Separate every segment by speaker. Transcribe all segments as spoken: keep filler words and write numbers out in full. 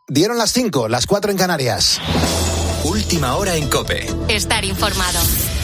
Speaker 1: Dieron las cinco, las cuatro en Canarias.
Speaker 2: Última hora en COPE.
Speaker 3: Estar informado.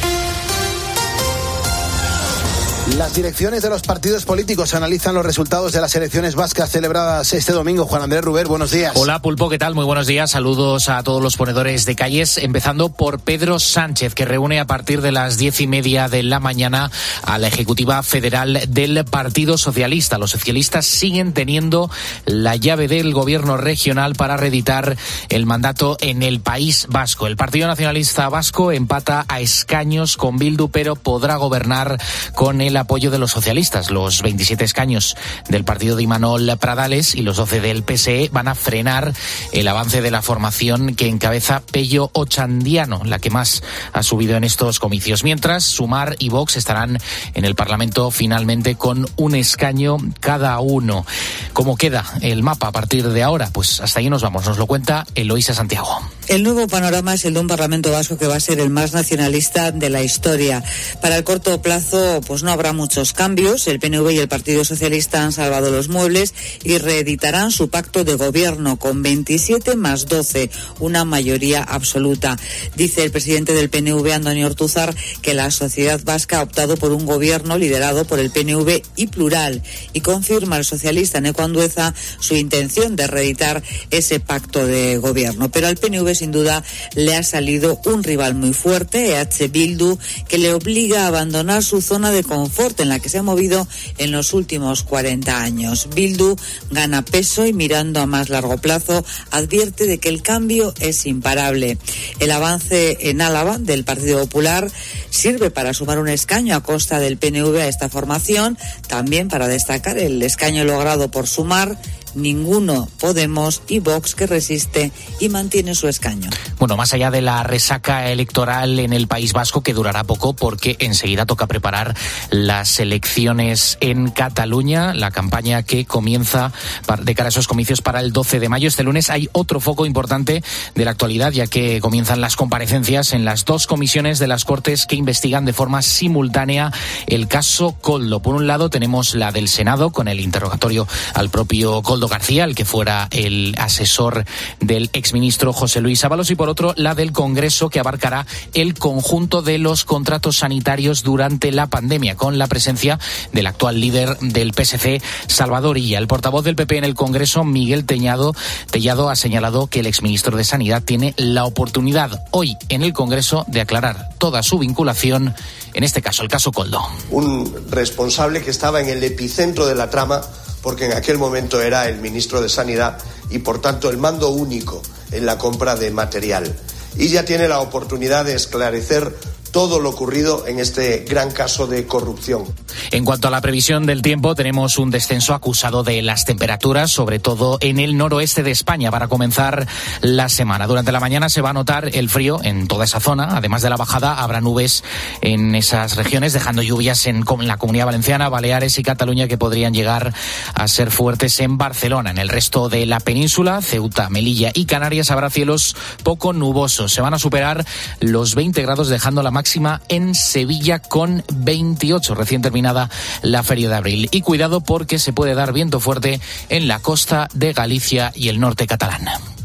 Speaker 1: Las direcciones de los partidos políticos analizan los resultados de las elecciones vascas celebradas este domingo. Juan Andrés Ruber, buenos días.
Speaker 4: Hola, Pulpo, ¿qué tal? Muy buenos días. Saludos a todos los ponedores de calles, empezando por Pedro Sánchez, que reúne a partir de las diez y media de la mañana a la Ejecutiva Federal del Partido Socialista. Los socialistas siguen teniendo la llave del gobierno regional para reeditar el mandato en el País Vasco. El Partido Nacionalista Vasco empata a escaños con Bildu, pero podrá gobernar con el apoyo de los socialistas. Los veintisiete escaños del partido de Imanol Pradales y los doce del P S E van a frenar el avance de la formación que encabeza Pello Ochandiano, la que más ha subido en estos comicios. Mientras, Sumar y Vox estarán en el Parlamento finalmente con un escaño cada uno. ¿Cómo queda el mapa a partir de ahora? Pues hasta ahí nos vamos. Nos lo cuenta Eloísa Santiago.
Speaker 5: El nuevo panorama es el de un Parlamento vasco que va a ser el más nacionalista de la historia. Para el corto plazo, pues no habrá muchos cambios. El P N V y el Partido Socialista han salvado los muebles y reeditarán su pacto de gobierno con veintisiete más doce, una mayoría absoluta. Dice el presidente del P N V, Andoni Ortuzar, que la sociedad vasca ha optado por un gobierno liderado por el P N V y plural, y confirma el socialista Neco Andueza su intención de reeditar ese pacto de gobierno. Pero al P N V sin duda le ha salido un rival muy fuerte, E H Bildu, que le obliga a abandonar su zona de confort en la que se ha movido en los últimos cuarenta años. Bildu gana peso y, mirando a más largo plazo, advierte de que el cambio es imparable. El avance en Álava del Partido Popular sirve para sumar un escaño a costa del P N V a esta formación, también para destacar el escaño logrado por Sumar, ninguno Podemos y Vox, que resiste y mantiene su escaño.
Speaker 4: Bueno, más allá de la resaca electoral en el País Vasco, que durará poco porque enseguida toca preparar las elecciones en Cataluña, la campaña que comienza de cara a esos comicios para el doce de mayo. Este lunes hay otro foco importante de la actualidad, ya que comienzan las comparecencias en las dos comisiones de las Cortes que investigan de forma simultánea el caso Koldo. Por un lado tenemos la del Senado, con el interrogatorio al propio Koldo García, el que fuera el asesor del exministro José Luis Ábalos, y por otro la del Congreso, que abarcará el conjunto de los contratos sanitarios durante la pandemia, con la presencia del actual líder del P S C, Salvador Illa. El portavoz del P P en el Congreso, Miguel Tellado, Tellado ha señalado que el exministro de Sanidad tiene la oportunidad hoy en el Congreso de aclarar toda su vinculación, en este caso el caso Koldo.
Speaker 6: Un responsable que estaba en el epicentro de la trama, porque en aquel momento era el ministro de Sanidad y por tanto el mando único en la compra de material. Y ya tiene la oportunidad de esclarecer todo lo ocurrido en este gran caso de corrupción.
Speaker 4: En cuanto a la previsión del tiempo, tenemos un descenso acusado de las temperaturas, sobre todo en el noroeste de España, para comenzar la semana. Durante la mañana se va a notar el frío en toda esa zona. Además de la bajada, habrá nubes en esas regiones, dejando lluvias en la Comunidad Valenciana, Baleares y Cataluña, que podrían llegar a ser fuertes en Barcelona. En el resto de la península, Ceuta, Melilla y Canarias, habrá cielos poco nubosos. Se van a superar los veinte grados, dejando la máxima en Sevilla con veintiocho, recién terminada la Feria de Abril. Y cuidado, porque se puede dar viento fuerte en la costa de Galicia y el norte catalán.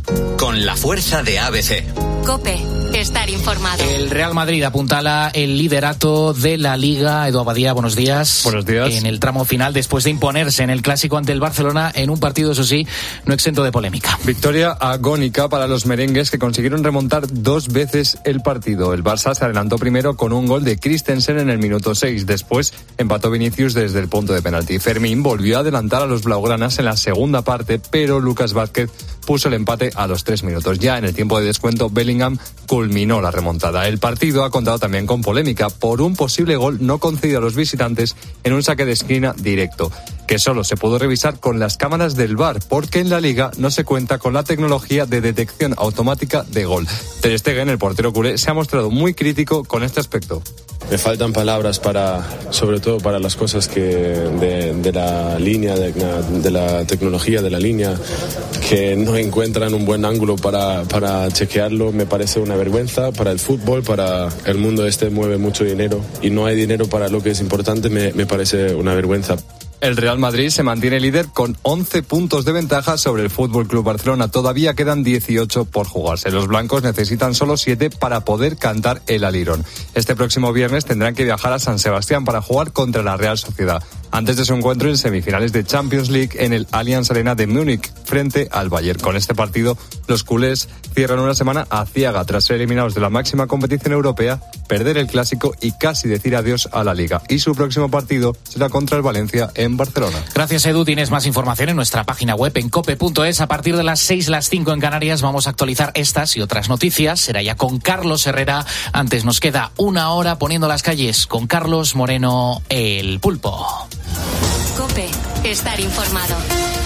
Speaker 2: Con la fuerza de A B C.
Speaker 3: COPE, estar informado.
Speaker 4: El Real Madrid apuntala el liderato de la Liga. Edu Abadía, buenos días.
Speaker 7: Buenos días.
Speaker 4: En el tramo final, después de imponerse en el Clásico ante el Barcelona, en un partido, eso sí, no exento de polémica.
Speaker 7: Victoria agónica para los merengues, que consiguieron remontar dos veces el partido. El Barça se adelantó primero con un gol de Christensen en el minuto seis. Después empató Vinicius desde el punto de penalti. Fermín volvió a adelantar a los blaugranas en la segunda parte, pero Lucas Vázquez puso el empate a los tres minutos. Ya en el tiempo de descuento, Bellingham culminó la remontada. El partido ha contado también con polémica por un posible gol no concedido a los visitantes en un saque de esquina directo, que solo se pudo revisar con las cámaras del V A R, porque en la Liga no se cuenta con la tecnología de detección automática de gol. Ter Stegen, el portero culé, se ha mostrado muy crítico con este aspecto.
Speaker 8: Me faltan palabras para, sobre todo para las cosas que de, de la línea, de, de la tecnología de la línea, que no encuentran un buen ángulo para, para chequearlo. Me parece una vergüenza para el fútbol, para el mundo este mueve mucho dinero y no hay dinero para lo que es importante. Me, me parece una vergüenza.
Speaker 7: El Real Madrid se mantiene líder con once puntos de ventaja sobre el F C Barcelona. Todavía quedan dieciocho por jugarse. Los blancos necesitan solo siete para poder cantar el alirón. Este próximo viernes tendrán que viajar a San Sebastián para jugar contra la Real Sociedad, antes de su encuentro en semifinales de Champions League en el Allianz Arena de Múnich frente al Bayern. Con este partido, los culés cierran una semana aciaga tras ser eliminados de la máxima competición europea, perder el clásico y casi decir adiós a la Liga. Y su próximo partido será contra el Valencia en Barcelona.
Speaker 4: Gracias, Edu. Tienes más información en nuestra página web en cope punto es. A partir de las seis, las cinco en Canarias vamos a actualizar estas y otras noticias. Será ya con Carlos Herrera. Antes nos queda una hora poniendo las calles con Carlos Moreno, el Pulpo.
Speaker 3: COPE. Estar informado.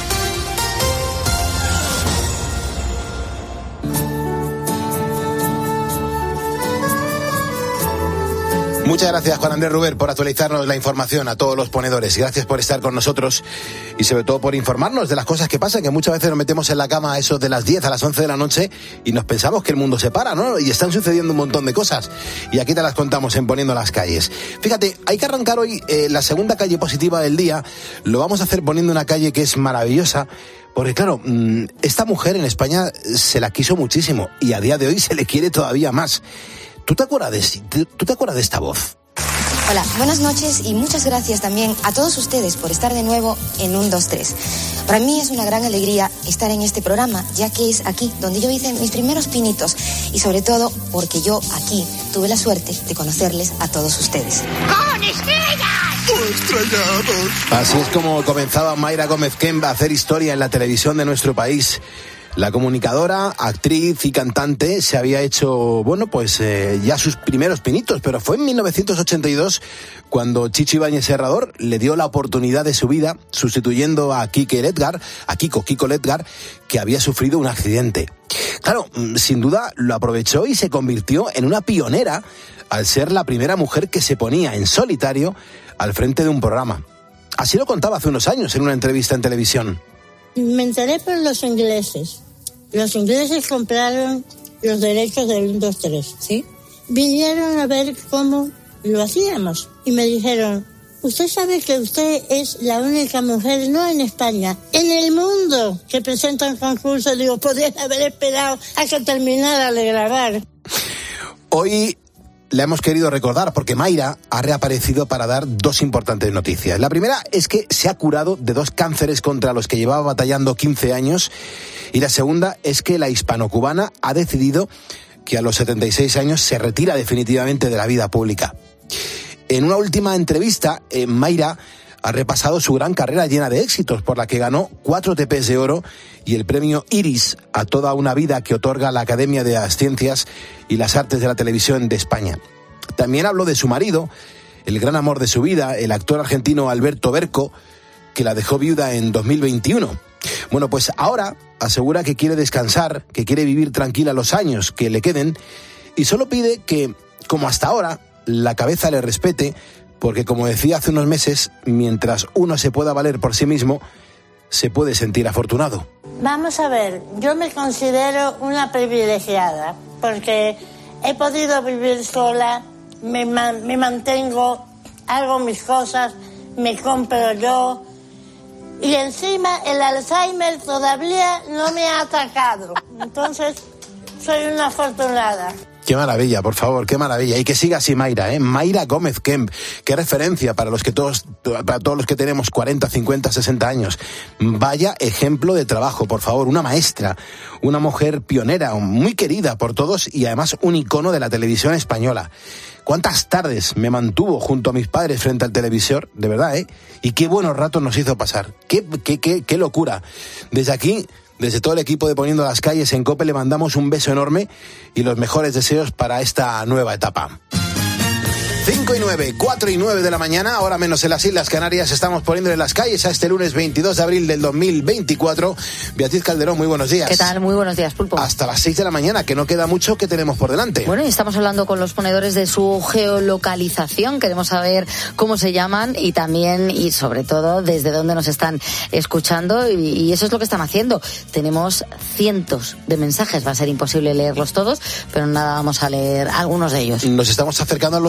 Speaker 1: Muchas gracias, Juan Andrés Ruber, por actualizarnos la información a todos los ponedores. Gracias por estar con nosotros y sobre todo por informarnos de las cosas que pasan, que muchas veces nos metemos en la cama a eso de las diez a las once de la noche y nos pensamos que el mundo se para, ¿no? Y están sucediendo un montón de cosas. Y aquí te las contamos en Poniendo las Calles. Fíjate, hay que arrancar hoy eh, la segunda calle positiva del día. Lo vamos a hacer poniendo una calle que es maravillosa. Porque claro, esta mujer en España se la quiso muchísimo y a día de hoy se le quiere todavía más. ¿Tú te acuerdas de, ¿tú te acuerdas de esta voz?
Speaker 9: Hola, buenas noches y muchas gracias también a todos ustedes por estar de nuevo en uno, dos, tres. Para mí es una gran alegría estar en este programa, ya que es aquí donde yo hice mis primeros pinitos y sobre todo porque yo aquí tuve la suerte de conocerles a todos ustedes.
Speaker 10: ¡Con estrellas!
Speaker 1: ¡Estrellados! Así es como comenzaba Mayra Gómez Kemp a hacer historia en la televisión de nuestro país. La comunicadora, actriz y cantante se había hecho, bueno, pues eh, ya sus primeros pinitos, pero fue en mil novecientos ochenta y dos cuando Chicho Ibáñez Serrador le dio la oportunidad de su vida sustituyendo a Quique Letgar, a Kiko, Kiko Letgar, que había sufrido un accidente. Claro, sin duda lo aprovechó y se convirtió en una pionera al ser la primera mujer que se ponía en solitario al frente de un programa. Así lo contaba hace unos años en una entrevista en televisión.
Speaker 11: Me enteré por los ingleses. Los ingleses compraron los derechos del uno, dos, tres.
Speaker 9: ¿Sí?
Speaker 11: Vinieron a ver cómo lo hacíamos. Y me dijeron, usted sabe que usted es la única mujer, no en España, en el mundo, que presenta un concurso. Digo, podrían haber esperado a que terminara de grabar.
Speaker 1: Hoy la hemos querido recordar porque Mayra ha reaparecido para dar dos importantes noticias. La primera es que se ha curado de dos cánceres contra los que llevaba batallando quince años y la segunda es que la hispano-cubana ha decidido que a los setenta y seis años se retira definitivamente de la vida pública. En una última entrevista, eh, Mayra ha repasado su gran carrera llena de éxitos, por la que ganó cuatro T Pes de oro y el premio Iris a toda una vida que otorga la Academia de las Ciencias y las Artes de la Televisión de España. También habló de su marido, el gran amor de su vida, el actor argentino Alberto Berco, que la dejó viuda en dos mil veintiuno. Bueno, pues ahora asegura que quiere descansar, que quiere vivir tranquila los años que le queden y solo pide que, como hasta ahora, la cabeza le respete, porque como decía hace unos meses, mientras uno se pueda valer por sí mismo, se puede sentir afortunado.
Speaker 11: Vamos a ver, yo me considero una privilegiada, porque he podido vivir sola, me, man, me mantengo, hago mis cosas, me compro yo, y encima el Alzheimer todavía no me ha atacado. Entonces, soy una afortunada.
Speaker 1: Qué maravilla, por favor, qué maravilla. Y que siga así Mayra, ¿eh? Mayra Gómez Kemp. Qué referencia para los que todos, para todos los que tenemos cuarenta, cincuenta, sesenta años. Vaya ejemplo de trabajo, por favor. Una maestra, una mujer pionera, muy querida por todos y además un icono de la televisión española. ¿Cuántas tardes me mantuvo junto a mis padres frente al televisor? De verdad, ¿eh? Y qué buenos ratos nos hizo pasar. Qué, qué, qué, qué locura. Desde aquí, desde todo el equipo de Poniendo las Calles en COPE, le mandamos un beso enorme y los mejores deseos para esta nueva etapa. cinco y nueve, cuatro y nueve de la mañana, ahora menos en las Islas Canarias, estamos poniendo en las calles a este lunes veintidós de abril del dos mil veinticuatro. Beatriz Calderón, muy buenos días.
Speaker 12: ¿Qué tal? Muy buenos días, Pulpo.
Speaker 1: Hasta las seis de la mañana, que no queda mucho que tenemos por delante.
Speaker 12: Bueno, y estamos hablando con los ponedores de su geolocalización, queremos saber cómo se llaman y también, y sobre todo, desde dónde nos están escuchando, y, y eso es lo que están haciendo. Tenemos cientos de mensajes, va a ser imposible leerlos todos, pero nada, vamos a leer algunos de ellos.
Speaker 1: Nos estamos acercando a los novecientos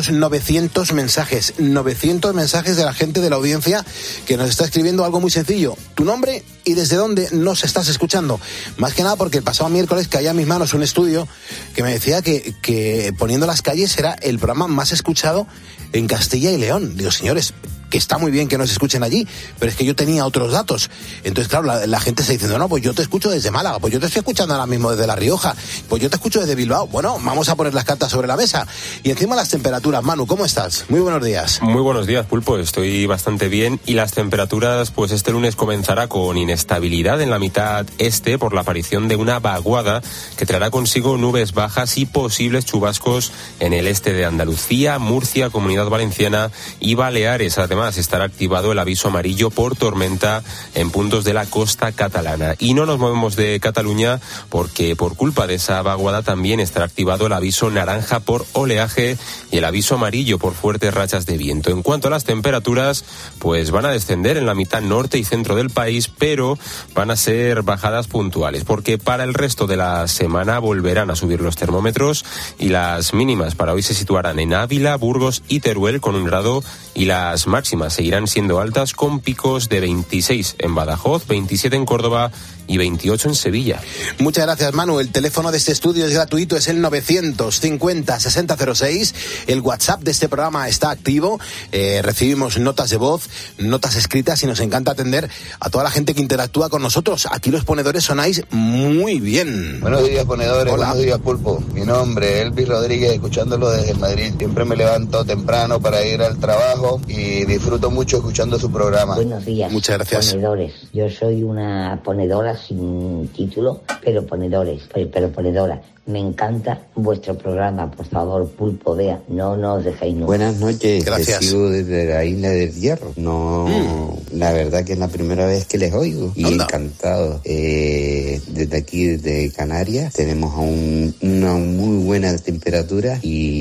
Speaker 1: novecientos mensajes, novecientos mensajes de la gente de la audiencia que nos está escribiendo algo muy sencillo. Tu nombre y desde dónde nos estás escuchando. Más que nada porque el pasado miércoles caía en mis manos un estudio que me decía que, que Poniendo las calles era el programa más escuchado en Castilla y León. Digo, señores, que está muy bien que nos escuchen allí, pero es que yo tenía otros datos. Entonces, claro, la, la gente está diciendo, no, pues yo te escucho desde Málaga, pues yo te estoy escuchando ahora mismo desde La Rioja, pues yo te escucho desde Bilbao. Bueno, vamos a poner las cartas sobre la mesa. Y encima las temperaturas. Manu, ¿cómo estás? Muy buenos días.
Speaker 13: Muy buenos días, Pulpo. Estoy bastante bien. Y las temperaturas, pues este lunes comenzará con inestabilidad en la mitad este por la aparición de una vaguada que traerá consigo nubes bajas y posibles chubascos en el este de Andalucía, Murcia, Comunidad Valenciana y Baleares. Además, estará activado el aviso amarillo por tormenta en puntos de la costa catalana. Y no nos movemos de Cataluña porque por culpa de esa vaguada también estará activado el aviso naranja por oleaje y el aviso amarillo por fuertes rachas de viento. En cuanto a las temperaturas, pues van a descender en la mitad norte y centro del país, pero van a ser bajadas puntuales, porque para el resto de la semana volverán a subir los termómetros y las mínimas para hoy se situarán en Ávila, Burgos y Teruel con un grado, y las máximas seguirán siendo altas con picos de veintiséis en Badajoz, veintisiete en Córdoba y veintiocho en Sevilla.
Speaker 1: Muchas gracias, Manu. El teléfono de este estudio es gratuito, es el novecientos cincuenta sesenta cero seis. El WhatsApp de este programa está activo. Eh, recibimos notas de voz, notas escritas y nos encanta atender a toda la gente que interactúa con nosotros. Aquí los ponedores sonáis muy bien.
Speaker 14: Buenos días, ponedores.
Speaker 1: Hola.
Speaker 14: Buenos días, Pulpo. Mi nombre es Elvis Rodríguez, escuchándolo desde Madrid. Siempre me levanto temprano para ir al trabajo y disfruto mucho escuchando su programa.
Speaker 15: Buenos días.
Speaker 1: Muchas gracias.
Speaker 15: Ponedores. Yo soy una ponedora sin título, pero ponedores, pero ponedora. Me encanta vuestro programa, por favor, Pulpo, vea, no nos dejéis nunca.
Speaker 16: Buenas noches,
Speaker 1: gracias.
Speaker 16: Les sigo desde la isla del Hierro. No, mm. La verdad que es la primera vez que les oigo y Anda. encantado. Eh, desde aquí, desde Canarias, tenemos un, una muy buena temperatura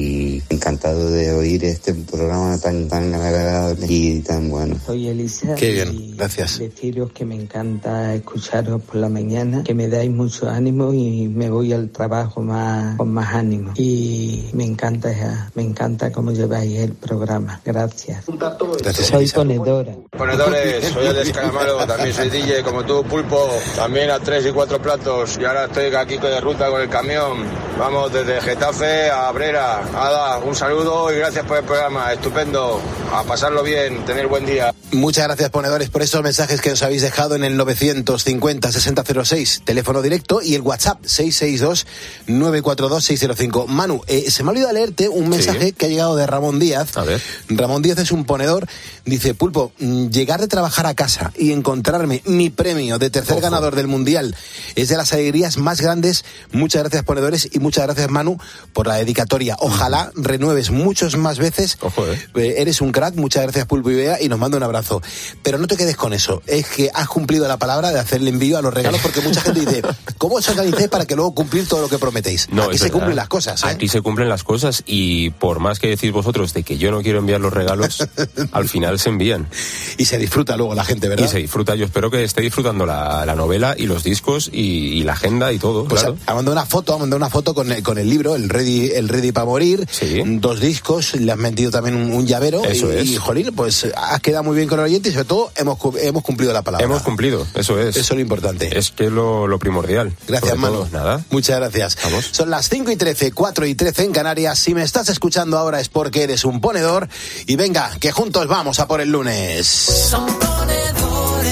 Speaker 16: y encantado de oír este programa tan tan agradable y tan bueno.
Speaker 17: Soy Elisa.
Speaker 1: Qué bien, gracias.
Speaker 17: Deciros que me encanta escucharos por la mañana, que me dais mucho ánimo y me voy al trabajo más con más ánimo y me encanta me encanta cómo lleváis el programa. Gracias.
Speaker 1: Gracias,
Speaker 17: soy
Speaker 1: Elisa.
Speaker 17: ponedora.
Speaker 18: Ponedores, soy el de Escalamaro, también soy D J como tú, Pulpo, también a tres y cuatro platos y ahora estoy aquí de ruta con el camión. Vamos desde Getafe a Abrera. Ada, un saludo y gracias por el programa, estupendo, a pasarlo bien, tener buen día.
Speaker 1: Muchas gracias, ponedores, por estos mensajes que os habéis dejado en el novecientos cincuenta sesenta cero seis, teléfono directo, y el WhatsApp seis seis dos nueve cuatro dos seis cero cinco. Manu, eh, se me ha olvidado leerte un mensaje sí. que ha llegado de Ramón Díaz.
Speaker 13: A ver.
Speaker 1: Ramón Díaz es un ponedor. Dice, Pulpo, llegar de trabajar a casa y encontrarme mi premio de tercer Ojo. ganador del Mundial es de las alegrías más grandes. Muchas gracias, ponedores, y muchas gracias, Manu, por la dedicatoria. Ojalá renueves muchos más veces.
Speaker 13: Ojo, eh.
Speaker 1: Eh, eres un crack. Muchas gracias, Pulpo y Bea, y nos manda un abrazo. Pero no te quedes con eso. Es que has cumplido la palabra de hacerle envío a los regalos, porque mucha gente dice, ¿cómo os organizáis para que luego cumplir todo lo que prometéis?
Speaker 13: No,
Speaker 1: aquí se
Speaker 13: verdad.
Speaker 1: cumplen las cosas, ¿eh?
Speaker 13: Aquí se cumplen las cosas, y por más que decís vosotros de que yo no quiero enviar los regalos, al final se envían.
Speaker 1: Y se disfruta luego la gente, ¿verdad?
Speaker 13: Y se disfruta. Yo espero que esté disfrutando la, la novela y los discos y, y la agenda y todo.
Speaker 1: Pues
Speaker 13: claro.
Speaker 1: ha mandado una foto, ha mandado una foto con el, con el libro, el Ready, el Ready para morir,
Speaker 13: sí.
Speaker 1: dos discos, le has metido también un, un llavero.
Speaker 13: Eso
Speaker 1: y,
Speaker 13: es.
Speaker 1: y, jolín, pues has quedado muy bien con el oyente y sobre todo hemos, hemos cumplido la palabra.
Speaker 13: Hemos cumplido, eso es.
Speaker 1: Eso es lo importante.
Speaker 13: Es que es lo, lo primordial.
Speaker 1: Gracias, Manu.
Speaker 13: Nada.
Speaker 1: Muchas gracias.
Speaker 13: Vamos.
Speaker 1: Son las cinco y trece, cuatro y trece en Canarias. Si me estás escuchando ahora es porque eres un ponedor. Y venga, que juntos vamos a por el lunes.
Speaker 19: Son ponedores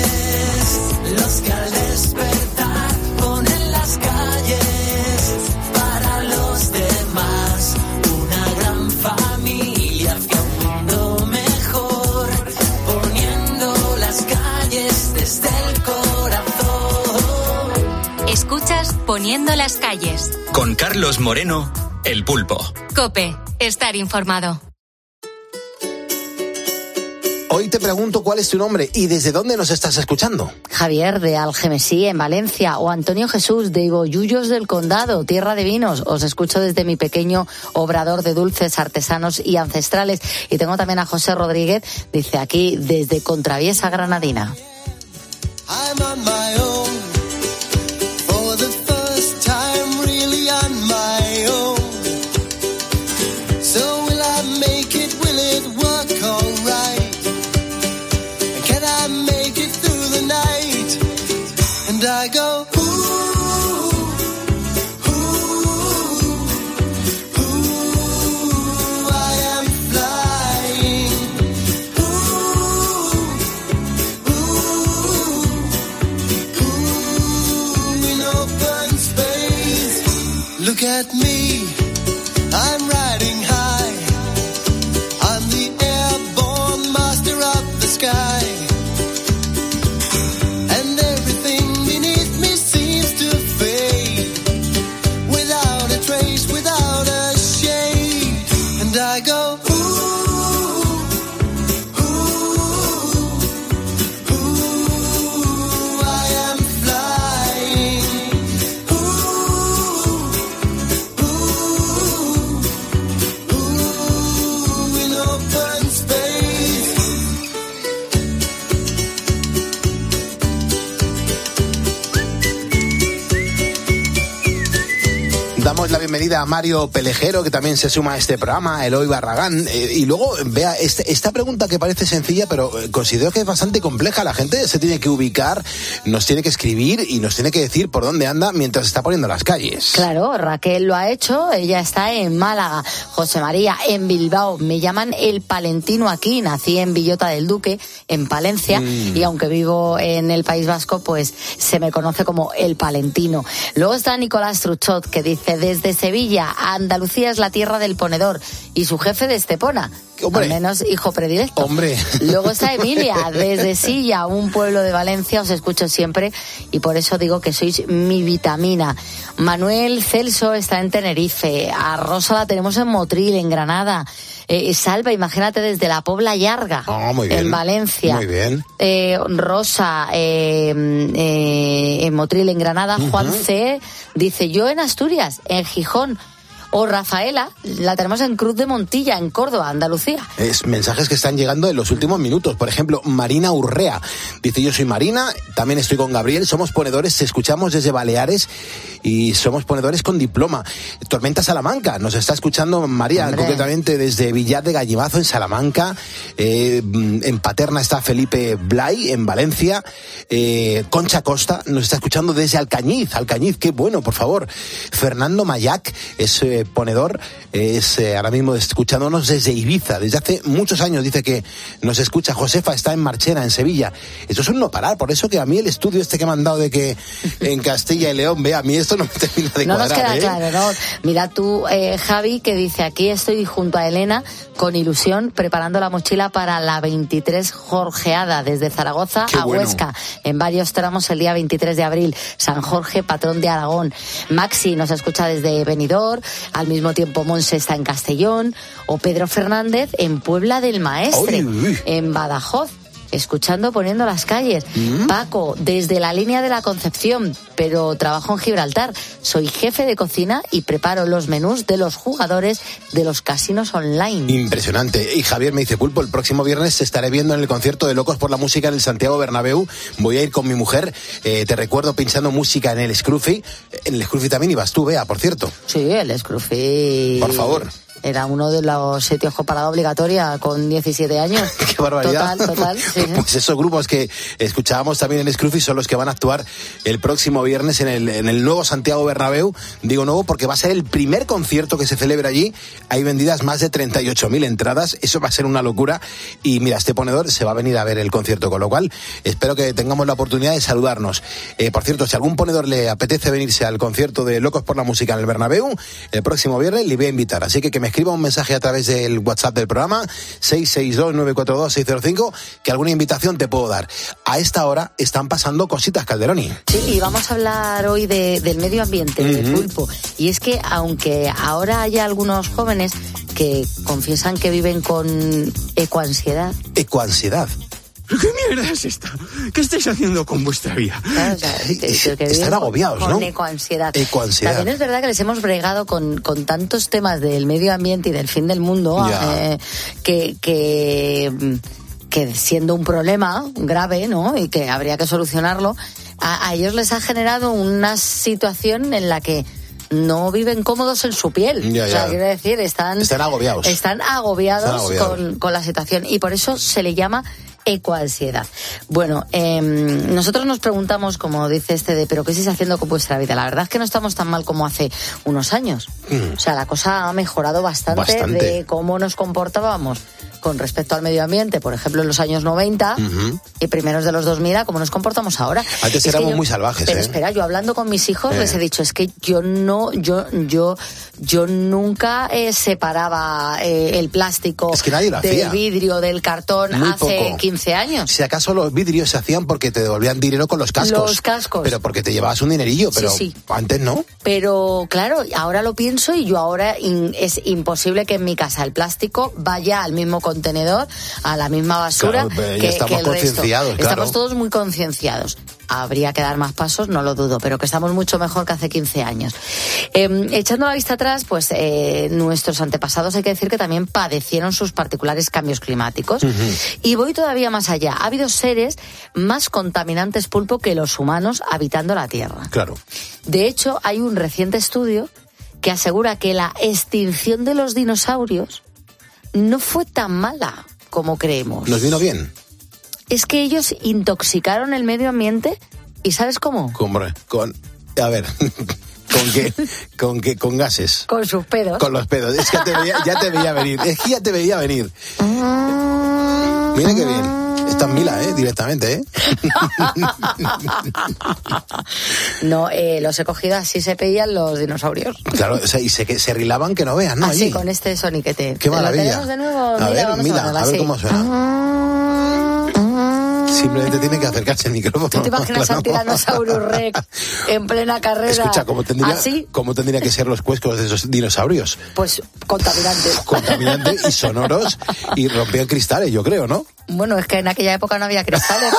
Speaker 19: los que al despertar ponen las calles para los demás. Una gran familia hacia un mundo mejor, poniendo las calles desde el corazón.
Speaker 3: Escuchas Poniendo las calles.
Speaker 2: Con Carlos Moreno, El Pulpo.
Speaker 3: COPE, estar informado.
Speaker 1: Hoy te pregunto cuál es tu nombre y desde dónde nos estás escuchando.
Speaker 12: Javier de Algemesí, en Valencia, o Antonio Jesús de Iboyullos del Condado, tierra de vinos. Os escucho desde mi pequeño obrador de dulces artesanos y ancestrales. Y tengo también a José Rodríguez, dice aquí, desde Contraviesa Granadina.
Speaker 19: I'm on my own for the first time, really on my own. So will I make it? Will Look at me, I'm riding high. I'm the airborne master of the sky. And everything beneath me seems to fade without a trace, without a shade. And I go, ooh, ooh, ooh, I am flying.
Speaker 1: Damos la bienvenida a Mario Pelejero, que también se suma a este programa, Eloy Barragán. Eh, y luego, vea, este, esta pregunta que parece sencilla, pero considero que es bastante compleja. La gente se tiene que ubicar, nos tiene que escribir y nos tiene que decir por dónde anda mientras está poniendo las calles.
Speaker 12: Claro, Raquel lo ha hecho, ella está en Málaga, José María en Bilbao. Me llaman el palentino aquí, nací en Villota del Duque, en Palencia, mm. y aunque vivo en el País Vasco, pues se me conoce como el palentino. Luego está Nicolás Truchot, que dice: desde Sevilla, Andalucía es la tierra del ponedor, y su jefe de Estepona. Hombre. Al menos hijo predilecto.
Speaker 1: Hombre.
Speaker 12: Luego está Emilia, desde Silla, un pueblo de Valencia, os escucho siempre y por eso digo que sois mi vitamina. Manuel Celso está en Tenerife, a Rosa la tenemos en Motril, en Granada. Eh, Salva, imagínate, desde la Pobla Llarga,
Speaker 1: oh, muy bien.
Speaker 12: En Valencia.
Speaker 1: Muy bien.
Speaker 12: Eh, Rosa, eh, eh, en Motril, en Granada. Uh-huh. Juan C. dice: yo en Asturias, en Gijón. O Rafaela, la tenemos en Cruz de Montilla, en Córdoba, Andalucía.
Speaker 1: Es mensajes que están llegando en los últimos minutos. Por ejemplo, Marina Urrea dice: yo soy Marina, también estoy con Gabriel, somos ponedores, escuchamos desde Baleares y somos ponedores con diploma. Tormenta Salamanca, nos está escuchando María, Hombre. concretamente desde Villar de Gallimazo, en Salamanca. Eh, en Paterna está Felipe Blay, en Valencia. Eh, Concha Costa nos está escuchando desde Alcañiz. Alcañiz, qué bueno, por favor. Fernando Mayac es eh, ponedor, es eh, ahora mismo escuchándonos desde Ibiza, desde hace muchos años dice que nos escucha. Josefa está en Marchena, en Sevilla. Esto es un no parar, por eso que a mí el estudio este que me han dado de que en Castilla y León, vea, a mí esto no me termina de
Speaker 12: no
Speaker 1: cuadrar.
Speaker 12: No nos queda
Speaker 1: ¿eh?
Speaker 12: claro, ¿no? Mira tú, eh, Javi, que dice: aquí estoy junto a Elena con ilusión preparando la mochila para la veintitrés Jorgeada desde Zaragoza Qué a bueno. Huesca, en varios tramos el día veintitrés de abril. San Jorge, patrón de Aragón. Maxi nos escucha desde Benidorm. Al mismo tiempo Monse está en Castellón, o Pedro Fernández en Puebla del Maestre, uy, uy. en Badajoz, escuchando Poniendo las Calles. ¿Mm? Paco, desde la línea de la Concepción, pero trabajo en Gibraltar. Soy jefe de cocina y preparo los menús de los jugadores de los casinos online.
Speaker 1: Impresionante. Y Javier me dice: Pulpo, el próximo viernes te estaré viendo en el concierto de Locos por la Música en el Santiago Bernabéu. Voy a ir con mi mujer. Eh, te recuerdo pinchando música en el Scruffy. En el Scruffy también ibas tú, Bea, por cierto.
Speaker 12: Sí, el Scruffy.
Speaker 1: Por favor.
Speaker 12: Era uno de los sitios con parada obligatoria con diecisiete años.
Speaker 1: ¡Qué barbaridad!
Speaker 12: Total, total. Sí,
Speaker 1: pues esos grupos que escuchábamos también en Scruffy son los que van a actuar el próximo viernes en el, en el nuevo Santiago Bernabéu. Digo nuevo porque va a ser el primer concierto que se celebra allí. Hay vendidas más de treinta y ocho mil entradas. Eso va a ser una locura. Y mira, este ponedor se va a venir a ver el concierto, con lo cual espero que tengamos la oportunidad de saludarnos. Eh, por cierto, si a algún ponedor le apetece venirse al concierto de Locos por la Música en el Bernabéu, el próximo viernes le voy a invitar. Así que que me escriba un mensaje a través del WhatsApp del programa seis seis dos, nueve cuatro dos, seis cero cinco, que alguna invitación te puedo dar. A esta hora están pasando cositas, Calderoni.
Speaker 12: Sí, y vamos a hablar hoy de, del medio ambiente, uh-huh. del pulpo. Y es que aunque ahora haya algunos jóvenes que confiesan que viven con ecoansiedad.
Speaker 1: ¿Ecoansiedad?
Speaker 20: ¿Qué mierda es esta? ¿Qué estáis haciendo con vuestra vida?
Speaker 12: Claro, o sea, que, que
Speaker 1: Están agobiados,
Speaker 12: con
Speaker 1: ¿no?
Speaker 12: Con ecoansiedad.
Speaker 1: Ecoansiedad.
Speaker 12: También es verdad que les hemos bregado con, con tantos temas del medio ambiente y del fin del mundo, eh, que, que, que siendo un problema grave, ¿no? Y que habría que solucionarlo, a, a ellos les ha generado una situación en la que no viven cómodos en su piel.
Speaker 1: Ya,
Speaker 12: o sea,
Speaker 1: ya.
Speaker 12: quiero decir, están...
Speaker 1: Están agobiados.
Speaker 12: Están agobiados,
Speaker 1: Están agobiados.
Speaker 12: Con, con la situación. Y por eso se le llama ecoansiedad. Bueno, eh, nosotros nos preguntamos, como dice este de, ¿pero qué estáis haciendo con vuestra vida? La verdad es que no estamos tan mal como hace unos años. Mm. O sea, la cosa ha mejorado bastante, bastante. de cómo nos comportábamos con respecto al medio ambiente, por ejemplo, en los años noventa uh-huh. y primeros de los dos mil, a cómo nos comportamos ahora.
Speaker 1: Antes es éramos yo, muy salvajes,
Speaker 12: pero
Speaker 1: ¿eh?
Speaker 12: espera, yo hablando con mis hijos eh. les he dicho, es que yo no, yo, yo, yo nunca eh, separaba eh, el plástico
Speaker 1: es que nadie lo
Speaker 12: del
Speaker 1: hacía.
Speaker 12: vidrio, del cartón muy hace poco. quince años.
Speaker 1: Si acaso los vidrios se hacían porque te devolvían dinero con los cascos.
Speaker 12: Los cascos.
Speaker 1: Pero porque te llevabas un dinerillo, pero
Speaker 12: sí, sí.
Speaker 1: antes no.
Speaker 12: Pero claro, ahora lo pienso y yo ahora in, es imposible que en mi casa el plástico vaya al mismo contenedor, a la misma basura
Speaker 1: claro,
Speaker 12: que,
Speaker 1: estamos
Speaker 12: que el
Speaker 1: concienciados,
Speaker 12: resto.
Speaker 1: Claro.
Speaker 12: Estamos todos muy concienciados. Habría que dar más pasos, no lo dudo, pero que estamos mucho mejor que hace quince años. Eh, echando la vista atrás, pues eh, nuestros antepasados hay que decir que también padecieron sus particulares cambios climáticos. Uh-huh. Y voy todavía más allá. Ha habido seres más contaminantes, Pulpo, que los humanos habitando la Tierra.
Speaker 1: Claro.
Speaker 12: De hecho, hay un reciente estudio que asegura que la extinción de los dinosaurios no fue tan mala como creemos.
Speaker 1: ¿Nos vino bien?
Speaker 12: Es que ellos intoxicaron el medio ambiente y ¿sabes cómo?
Speaker 1: ¿Cómo? Con, a ver, ¿con qué? ¿Con qué? Con gases.
Speaker 12: Con sus pedos.
Speaker 1: Con los pedos. Es que te veía, ya te veía venir. Es que ya te veía venir. Mira qué bien. Está en Mila, ¿eh? Directamente, ¿eh?
Speaker 12: No, eh, los he cogido, así se pedían los dinosaurios.
Speaker 1: Claro, o sea, y se, se rilaban que no veas, ¿no?
Speaker 12: Así,
Speaker 1: allí.
Speaker 12: con este soniquete.
Speaker 1: Qué maravilla.
Speaker 12: ¿Lo tenemos de nuevo?
Speaker 1: A
Speaker 12: Mira,
Speaker 1: ver,
Speaker 12: vamos
Speaker 1: Mila,
Speaker 12: a,
Speaker 1: a ver cómo suena. Simplemente tiene que acercarse el micrófono.
Speaker 12: ¿Tú te imaginas claro. al Tyrannosaurus Rex en plena carrera?
Speaker 1: Escucha, ¿cómo tendría,
Speaker 12: ¿así?
Speaker 1: ¿cómo tendría que ser los cuescos de esos dinosaurios?
Speaker 12: Pues contaminantes.
Speaker 1: Contaminantes y sonoros y rompían cristales, yo creo, ¿no?
Speaker 12: Bueno, es que en aquella época no había cristales,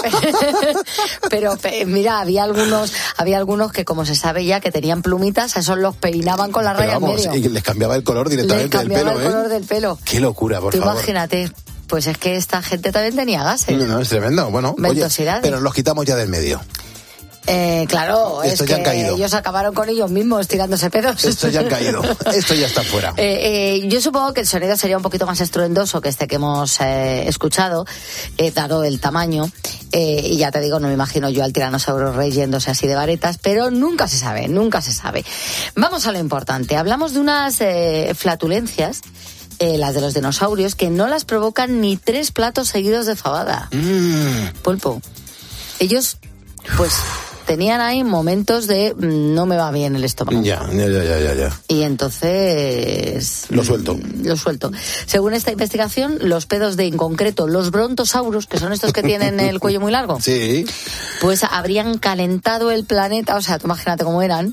Speaker 12: pero, pero mira, había algunos, había algunos que, como se sabe ya, que tenían plumitas, esos los peinaban con la raya en medio.
Speaker 1: Y les cambiaba el color directamente del pelo,
Speaker 12: Les cambiaba el
Speaker 1: ¿eh?
Speaker 12: color del pelo.
Speaker 1: Qué locura, por
Speaker 12: Tú
Speaker 1: favor.
Speaker 12: Imagínate. Pues es que esta gente también tenía gases.
Speaker 1: No, no, es tremendo. Bueno, oye, pero los quitamos ya del medio.
Speaker 12: Eh, claro,
Speaker 1: Estos
Speaker 12: es
Speaker 1: ya
Speaker 12: que
Speaker 1: han caído.
Speaker 12: ellos acabaron con ellos mismos tirándose pedos.
Speaker 1: Estos ya han caído, esto ya está fuera.
Speaker 12: Eh, eh, yo supongo que el sonido sería un poquito más estruendoso que este que hemos eh, escuchado, eh, dado el tamaño. Eh, y ya te digo, no me imagino yo al Tyrannosaurus Rex yéndose así de varetas, pero nunca se sabe, nunca se sabe. Vamos a lo importante. Hablamos de unas eh, flatulencias. Eh, las de los dinosaurios, que no las provocan ni tres platos seguidos de fabada.
Speaker 1: Mm.
Speaker 12: Pulpo. Ellos, pues, tenían ahí momentos de mm, no me va bien el estómago.
Speaker 1: Ya, ya, ya, ya, ya.
Speaker 12: Y entonces...
Speaker 1: Lo suelto.
Speaker 12: Mm, lo suelto. Según esta investigación, los pedos de, en concreto, los brontosaurus, que son estos que tienen el cuello muy largo,
Speaker 1: sí,
Speaker 12: pues habrían calentado el planeta, o sea, tú imagínate cómo eran,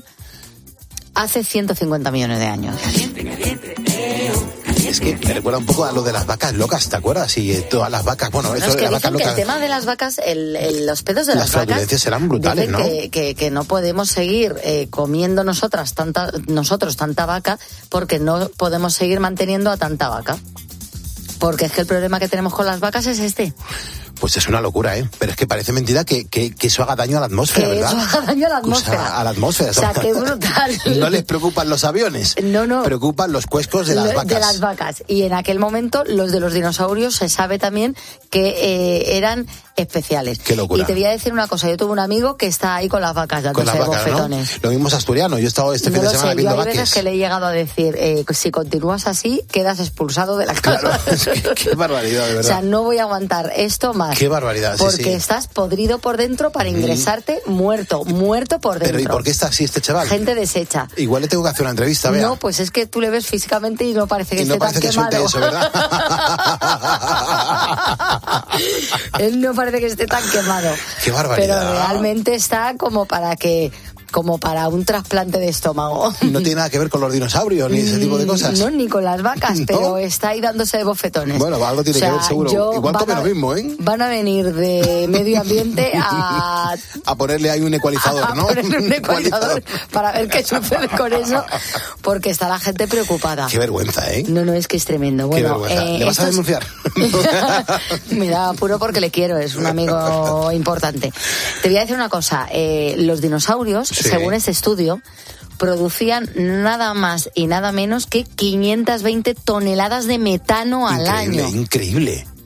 Speaker 12: hace ciento cincuenta millones de años.
Speaker 1: Caliente, caliente, es que me recuerda un poco a lo de las vacas locas, ¿te acuerdas? Y eh, todas las vacas, bueno,
Speaker 12: no,
Speaker 1: eso
Speaker 12: es
Speaker 1: de
Speaker 12: que
Speaker 1: las vacas
Speaker 12: dicen que
Speaker 1: locas.
Speaker 12: el tema de las vacas, el, el, los pedos de las,
Speaker 1: las
Speaker 12: vacas.
Speaker 1: Las flatulencias eran brutales, ¿no?
Speaker 12: Que, que, que no podemos seguir eh, comiendo nosotras tanta, nosotros tanta vaca porque no podemos seguir manteniendo a tanta vaca. Porque es que el problema que tenemos con las vacas es este.
Speaker 1: Pues es una locura, ¿eh? Pero es que parece mentira que, que, que eso haga daño a la atmósfera,
Speaker 12: que
Speaker 1: ¿verdad?
Speaker 12: Eso haga daño a la atmósfera.
Speaker 1: O sea, a la atmósfera.
Speaker 12: O sea, qué brutal.
Speaker 1: No les preocupan los aviones.
Speaker 12: No, no.
Speaker 1: Preocupan los cuescos de las vacas.
Speaker 12: De las vacas. Y en aquel momento, los de los dinosaurios se sabe también que eh, eran especiales.
Speaker 1: Qué locura.
Speaker 12: Y te voy a decir una cosa. Yo tuve un amigo que está ahí con las vacas dándose
Speaker 1: con las vacas,
Speaker 12: bofetones.
Speaker 1: ¿no? Lo mismo es asturiano. Yo he estado este
Speaker 12: no
Speaker 1: fin de semana
Speaker 12: sé.
Speaker 1: viendo
Speaker 12: Yo hay
Speaker 1: vaques.
Speaker 12: veces que le he llegado a decir, eh, si continúas así, quedas expulsado de la casa.
Speaker 1: Claro, es que, qué barbaridad, de verdad.
Speaker 12: O sea, no voy a aguantar esto más.
Speaker 1: Qué barbaridad,
Speaker 12: Porque
Speaker 1: sí, sí.
Speaker 12: estás podrido por dentro para ingresarte mm. muerto, muerto por dentro.
Speaker 1: Pero ¿y por qué está así este chaval?
Speaker 12: Gente deshecha.
Speaker 1: Igual le tengo que hacer una entrevista, vea.
Speaker 12: No, pues es que tú le ves físicamente y no parece que
Speaker 1: y
Speaker 12: esté
Speaker 1: no parece
Speaker 12: tan
Speaker 1: que
Speaker 12: quemado.
Speaker 1: Eso, ¿verdad?
Speaker 12: Él no parece que esté tan quemado.
Speaker 1: Qué barbaridad.
Speaker 12: Pero realmente está como para que... como para un trasplante de estómago.
Speaker 1: No tiene nada que ver con los dinosaurios ni ese tipo de cosas.
Speaker 12: No, ni con las vacas, ¿no? Pero está ahí dándose de bofetones.
Speaker 1: Bueno, algo tiene
Speaker 12: o sea,
Speaker 1: que ver seguro. Igual come
Speaker 12: a,
Speaker 1: lo mismo, ¿eh?
Speaker 12: Van a venir de medio ambiente a...
Speaker 1: a ponerle ahí un ecualizador,
Speaker 12: a,
Speaker 1: ¿no?
Speaker 12: A ponerle un ecualizador para ver qué sucede con eso, porque está la gente preocupada.
Speaker 1: Qué vergüenza, ¿eh?
Speaker 12: No, no, es que es tremendo. Bueno,
Speaker 1: qué vergüenza. Eh, ¿Le vas a denunciar?
Speaker 12: Me da apuro porque le quiero, es un amigo importante. Te voy a decir una cosa. Eh, los dinosaurios,
Speaker 1: sí.
Speaker 12: según este estudio, producían nada más y nada menos que quinientas veinte toneladas de metano al
Speaker 1: increíble,
Speaker 12: año.
Speaker 1: Increíble.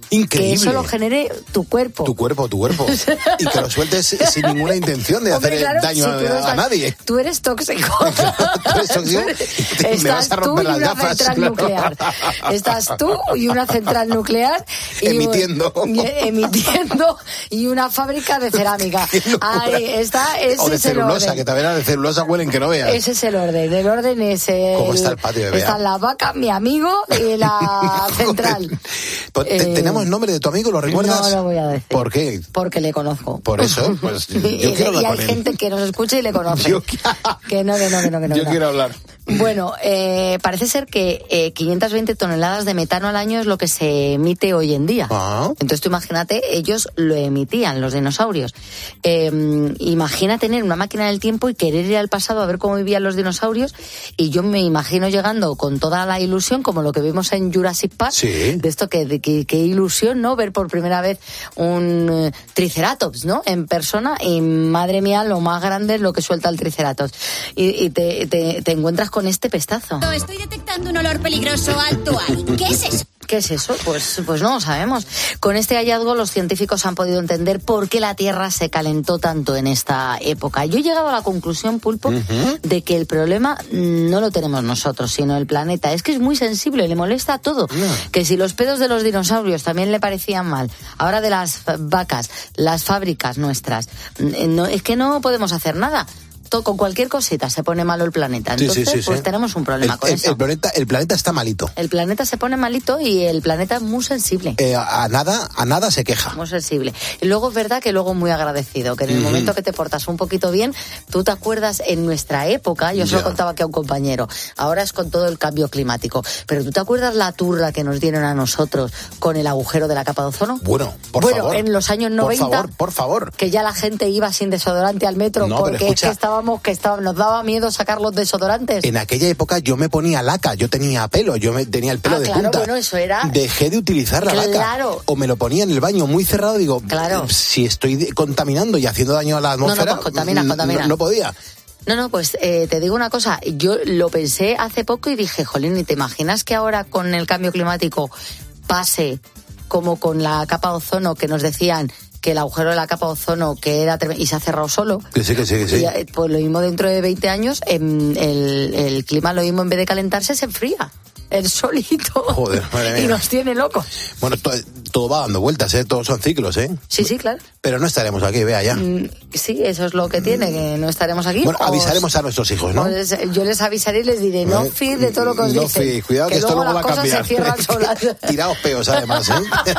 Speaker 1: Increíble.
Speaker 12: Que eso lo genere tu cuerpo.
Speaker 1: Tu cuerpo, tu cuerpo. Y que lo sueltes sin ninguna intención de
Speaker 12: Hombre,
Speaker 1: hacer
Speaker 12: claro,
Speaker 1: daño
Speaker 12: si
Speaker 1: a,
Speaker 12: tú no
Speaker 1: a
Speaker 12: estás-
Speaker 1: nadie.
Speaker 12: Tú eres tóxico.
Speaker 1: Tú eres tóxico y te- me vas a romper
Speaker 12: tú y
Speaker 1: las
Speaker 12: una
Speaker 1: gafas.
Speaker 12: central
Speaker 1: Claro.
Speaker 12: nuclear. Estás tú y una central nuclear. Y
Speaker 1: Emitiendo.
Speaker 12: y- emitiendo y una fábrica de cerámica. Ahí está, ese
Speaker 1: O de
Speaker 12: es el
Speaker 1: celulosa,
Speaker 12: orden.
Speaker 1: que también las de celulosa huelen que no veas.
Speaker 12: Ese es el orden. El orden es el...
Speaker 1: ¿Cómo está el patio de Bea?
Speaker 12: Están las vacas, mi amigo y la central.
Speaker 1: Pues, te-
Speaker 12: Eh,
Speaker 1: ¿Tenemos nombre de tu amigo? ¿Lo recuerdas?
Speaker 12: No lo voy a decir.
Speaker 1: ¿Por qué?
Speaker 12: Porque le conozco.
Speaker 1: Por eso, pues yo
Speaker 12: y,
Speaker 1: quiero hablar
Speaker 12: y hay
Speaker 1: con él.
Speaker 12: gente que nos escucha y le conoce.
Speaker 1: Yo,
Speaker 12: Que no, que no, que no, que no.
Speaker 1: yo
Speaker 12: que no.
Speaker 1: quiero hablar.
Speaker 12: Bueno, eh, parece ser que eh, quinientas veinte toneladas de metano al año es lo que se emite hoy en día.
Speaker 1: Ah.
Speaker 12: Entonces tú imagínate, ellos lo emitían, los dinosaurios. Eh, imagina tener una máquina del tiempo y querer ir al pasado a ver cómo vivían los dinosaurios, y yo me imagino llegando con toda la ilusión, como lo que vimos en Jurassic Park,
Speaker 1: Sí.
Speaker 12: de esto que, de que, que ilusión, ¿no? Ver por primera vez un eh, triceratops, ¿no? En persona, y madre mía, lo más grande es lo que suelta el triceratops. Y, y te, te, te encuentras con este pestazo.
Speaker 10: Estoy detectando un olor peligroso alto ahí. ¿Qué es eso?
Speaker 12: ¿Qué es eso? Pues, pues no lo sabemos. Con este hallazgo los científicos han podido entender por qué la Tierra se calentó tanto en esta época. Yo he llegado a la conclusión, Pulpo, uh-huh. de que el problema no lo tenemos nosotros, sino el planeta. Es que es muy sensible, le molesta todo. Uh-huh. Que si los pedos de los dinosaurios también le parecían mal, ahora de las vacas, las fábricas nuestras, no, es que no podemos hacer nada. Con cualquier cosita se pone malo el planeta. Entonces,
Speaker 1: sí, sí, sí,
Speaker 12: pues
Speaker 1: sí.
Speaker 12: tenemos un problema
Speaker 1: el,
Speaker 12: con
Speaker 1: el,
Speaker 12: eso.
Speaker 1: El planeta, el planeta está malito.
Speaker 12: El planeta se pone malito y el planeta es muy sensible.
Speaker 1: Eh, a, a nada, a nada se queja.
Speaker 12: Muy sensible. Y luego es verdad que luego muy agradecido, que en el uh-huh. momento que te portas un poquito bien, tú te acuerdas en nuestra época, yo se lo contaba aquí a un compañero, ahora es con todo el cambio climático, pero tú te acuerdas la turra que nos dieron a nosotros con el agujero de la capa de ozono.
Speaker 1: Bueno, por
Speaker 12: bueno,
Speaker 1: favor.
Speaker 12: en los años noventa.
Speaker 1: Por favor, por favor.
Speaker 12: Que ya la gente iba sin desodorante al metro
Speaker 1: no,
Speaker 12: porque
Speaker 1: escucha,
Speaker 12: es que estábamos, que estábamos, nos daba miedo sacar los desodorantes.
Speaker 1: En aquella época yo me ponía laca, yo tenía pelo, yo me, tenía el pelo
Speaker 12: ah,
Speaker 1: de
Speaker 12: claro,
Speaker 1: punta.
Speaker 12: Bueno, eso era...
Speaker 1: Dejé de utilizar la
Speaker 12: claro.
Speaker 1: laca. O me lo ponía en el baño muy cerrado, digo,
Speaker 12: claro.
Speaker 1: si estoy contaminando y haciendo daño a la atmósfera,
Speaker 12: no, no, pues contamina, contamina.
Speaker 1: No, no podía.
Speaker 12: No, no, pues eh, te digo una cosa, yo lo pensé hace poco y dije, jolín, ¿y te imaginas que ahora con el cambio climático pase como con la capa de ozono que nos decían que el agujero de la capa de ozono que era trem- y se ha cerrado solo?
Speaker 1: Que sí, que sí, que sí.
Speaker 12: Y, pues lo mismo dentro de veinte años, en el, el clima lo mismo en vez de calentarse se enfría. El solito.
Speaker 1: Joder, madre mía.
Speaker 12: Y nos tiene locos.
Speaker 1: Bueno, to- todo va dando vueltas, ¿eh? Todos son ciclos, ¿eh?
Speaker 12: Sí, sí, claro.
Speaker 1: Pero no estaremos aquí, vea ya.
Speaker 12: Mm, sí, eso es lo que tiene, que no estaremos aquí.
Speaker 1: Bueno,
Speaker 12: Os-
Speaker 1: avisaremos a nuestros hijos, ¿no?
Speaker 12: os- yo les avisaré y les diré, no
Speaker 1: Eh,
Speaker 12: fíes de todo lo que os
Speaker 1: no
Speaker 12: dicen.
Speaker 1: fíes, cuidado que,
Speaker 12: que
Speaker 1: esto luego
Speaker 12: luego
Speaker 1: va a
Speaker 12: las cosas
Speaker 1: cambiar.
Speaker 12: se cierran solas.
Speaker 1: Tiraos peos, además, ¿eh?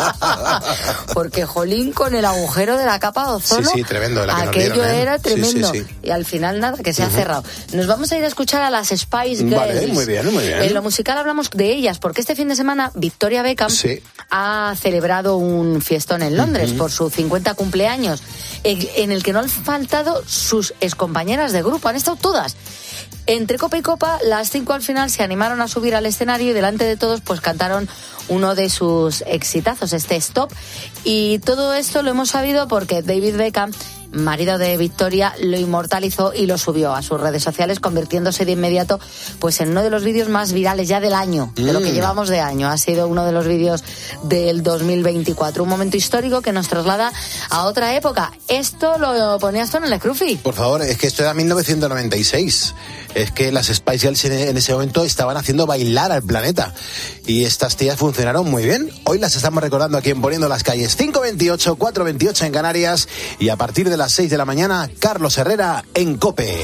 Speaker 12: Porque, jolín, con el agujero de la capa de ozono,
Speaker 1: Sí, sí, tremendo, la que nos
Speaker 12: aquello
Speaker 1: dieron, ¿eh?
Speaker 12: era tremendo.
Speaker 1: Sí, sí, sí.
Speaker 12: Y al final nada, que se ha cerrado. Nos vamos a ir a escuchar a las Spice Girls.
Speaker 1: Vale, muy bien, muy bien.
Speaker 12: En lo musical hablamos de ellas, porque este fin de semana Victoria Beckham
Speaker 1: Sí.
Speaker 12: ha celebrado un fiestón en Londres
Speaker 1: Ujú.
Speaker 12: por su cincuenta cumpleaños, en, en el que no han faltado sus excompañeras de grupo, han estado todas. Entre copa y copa, las cinco al final se animaron a subir al escenario y delante de todos pues cantaron uno de sus exitazos, este Stop. Y todo esto lo hemos sabido porque David Beckham, marido de Victoria, lo inmortalizó y lo subió a sus redes sociales, convirtiéndose de inmediato pues en uno de los vídeos más virales ya del año, de lo que
Speaker 1: Mm.
Speaker 12: llevamos de año. Ha sido uno de los vídeos del dos mil veinticuatro, un momento histórico que nos traslada a otra época. Esto lo ponías tú en el Scruffy.
Speaker 1: Por favor, es que esto era mil novecientos noventa y seis. Es que las Spice Girls en, en ese momento estaban haciendo bailar al planeta. Y estas tías funcionaron muy bien. Hoy las estamos recordando aquí en Poniendo las Calles. cinco veintiocho, cuatro veintiocho en Canarias. Y a partir de las seis de la mañana, Carlos Herrera en COPE.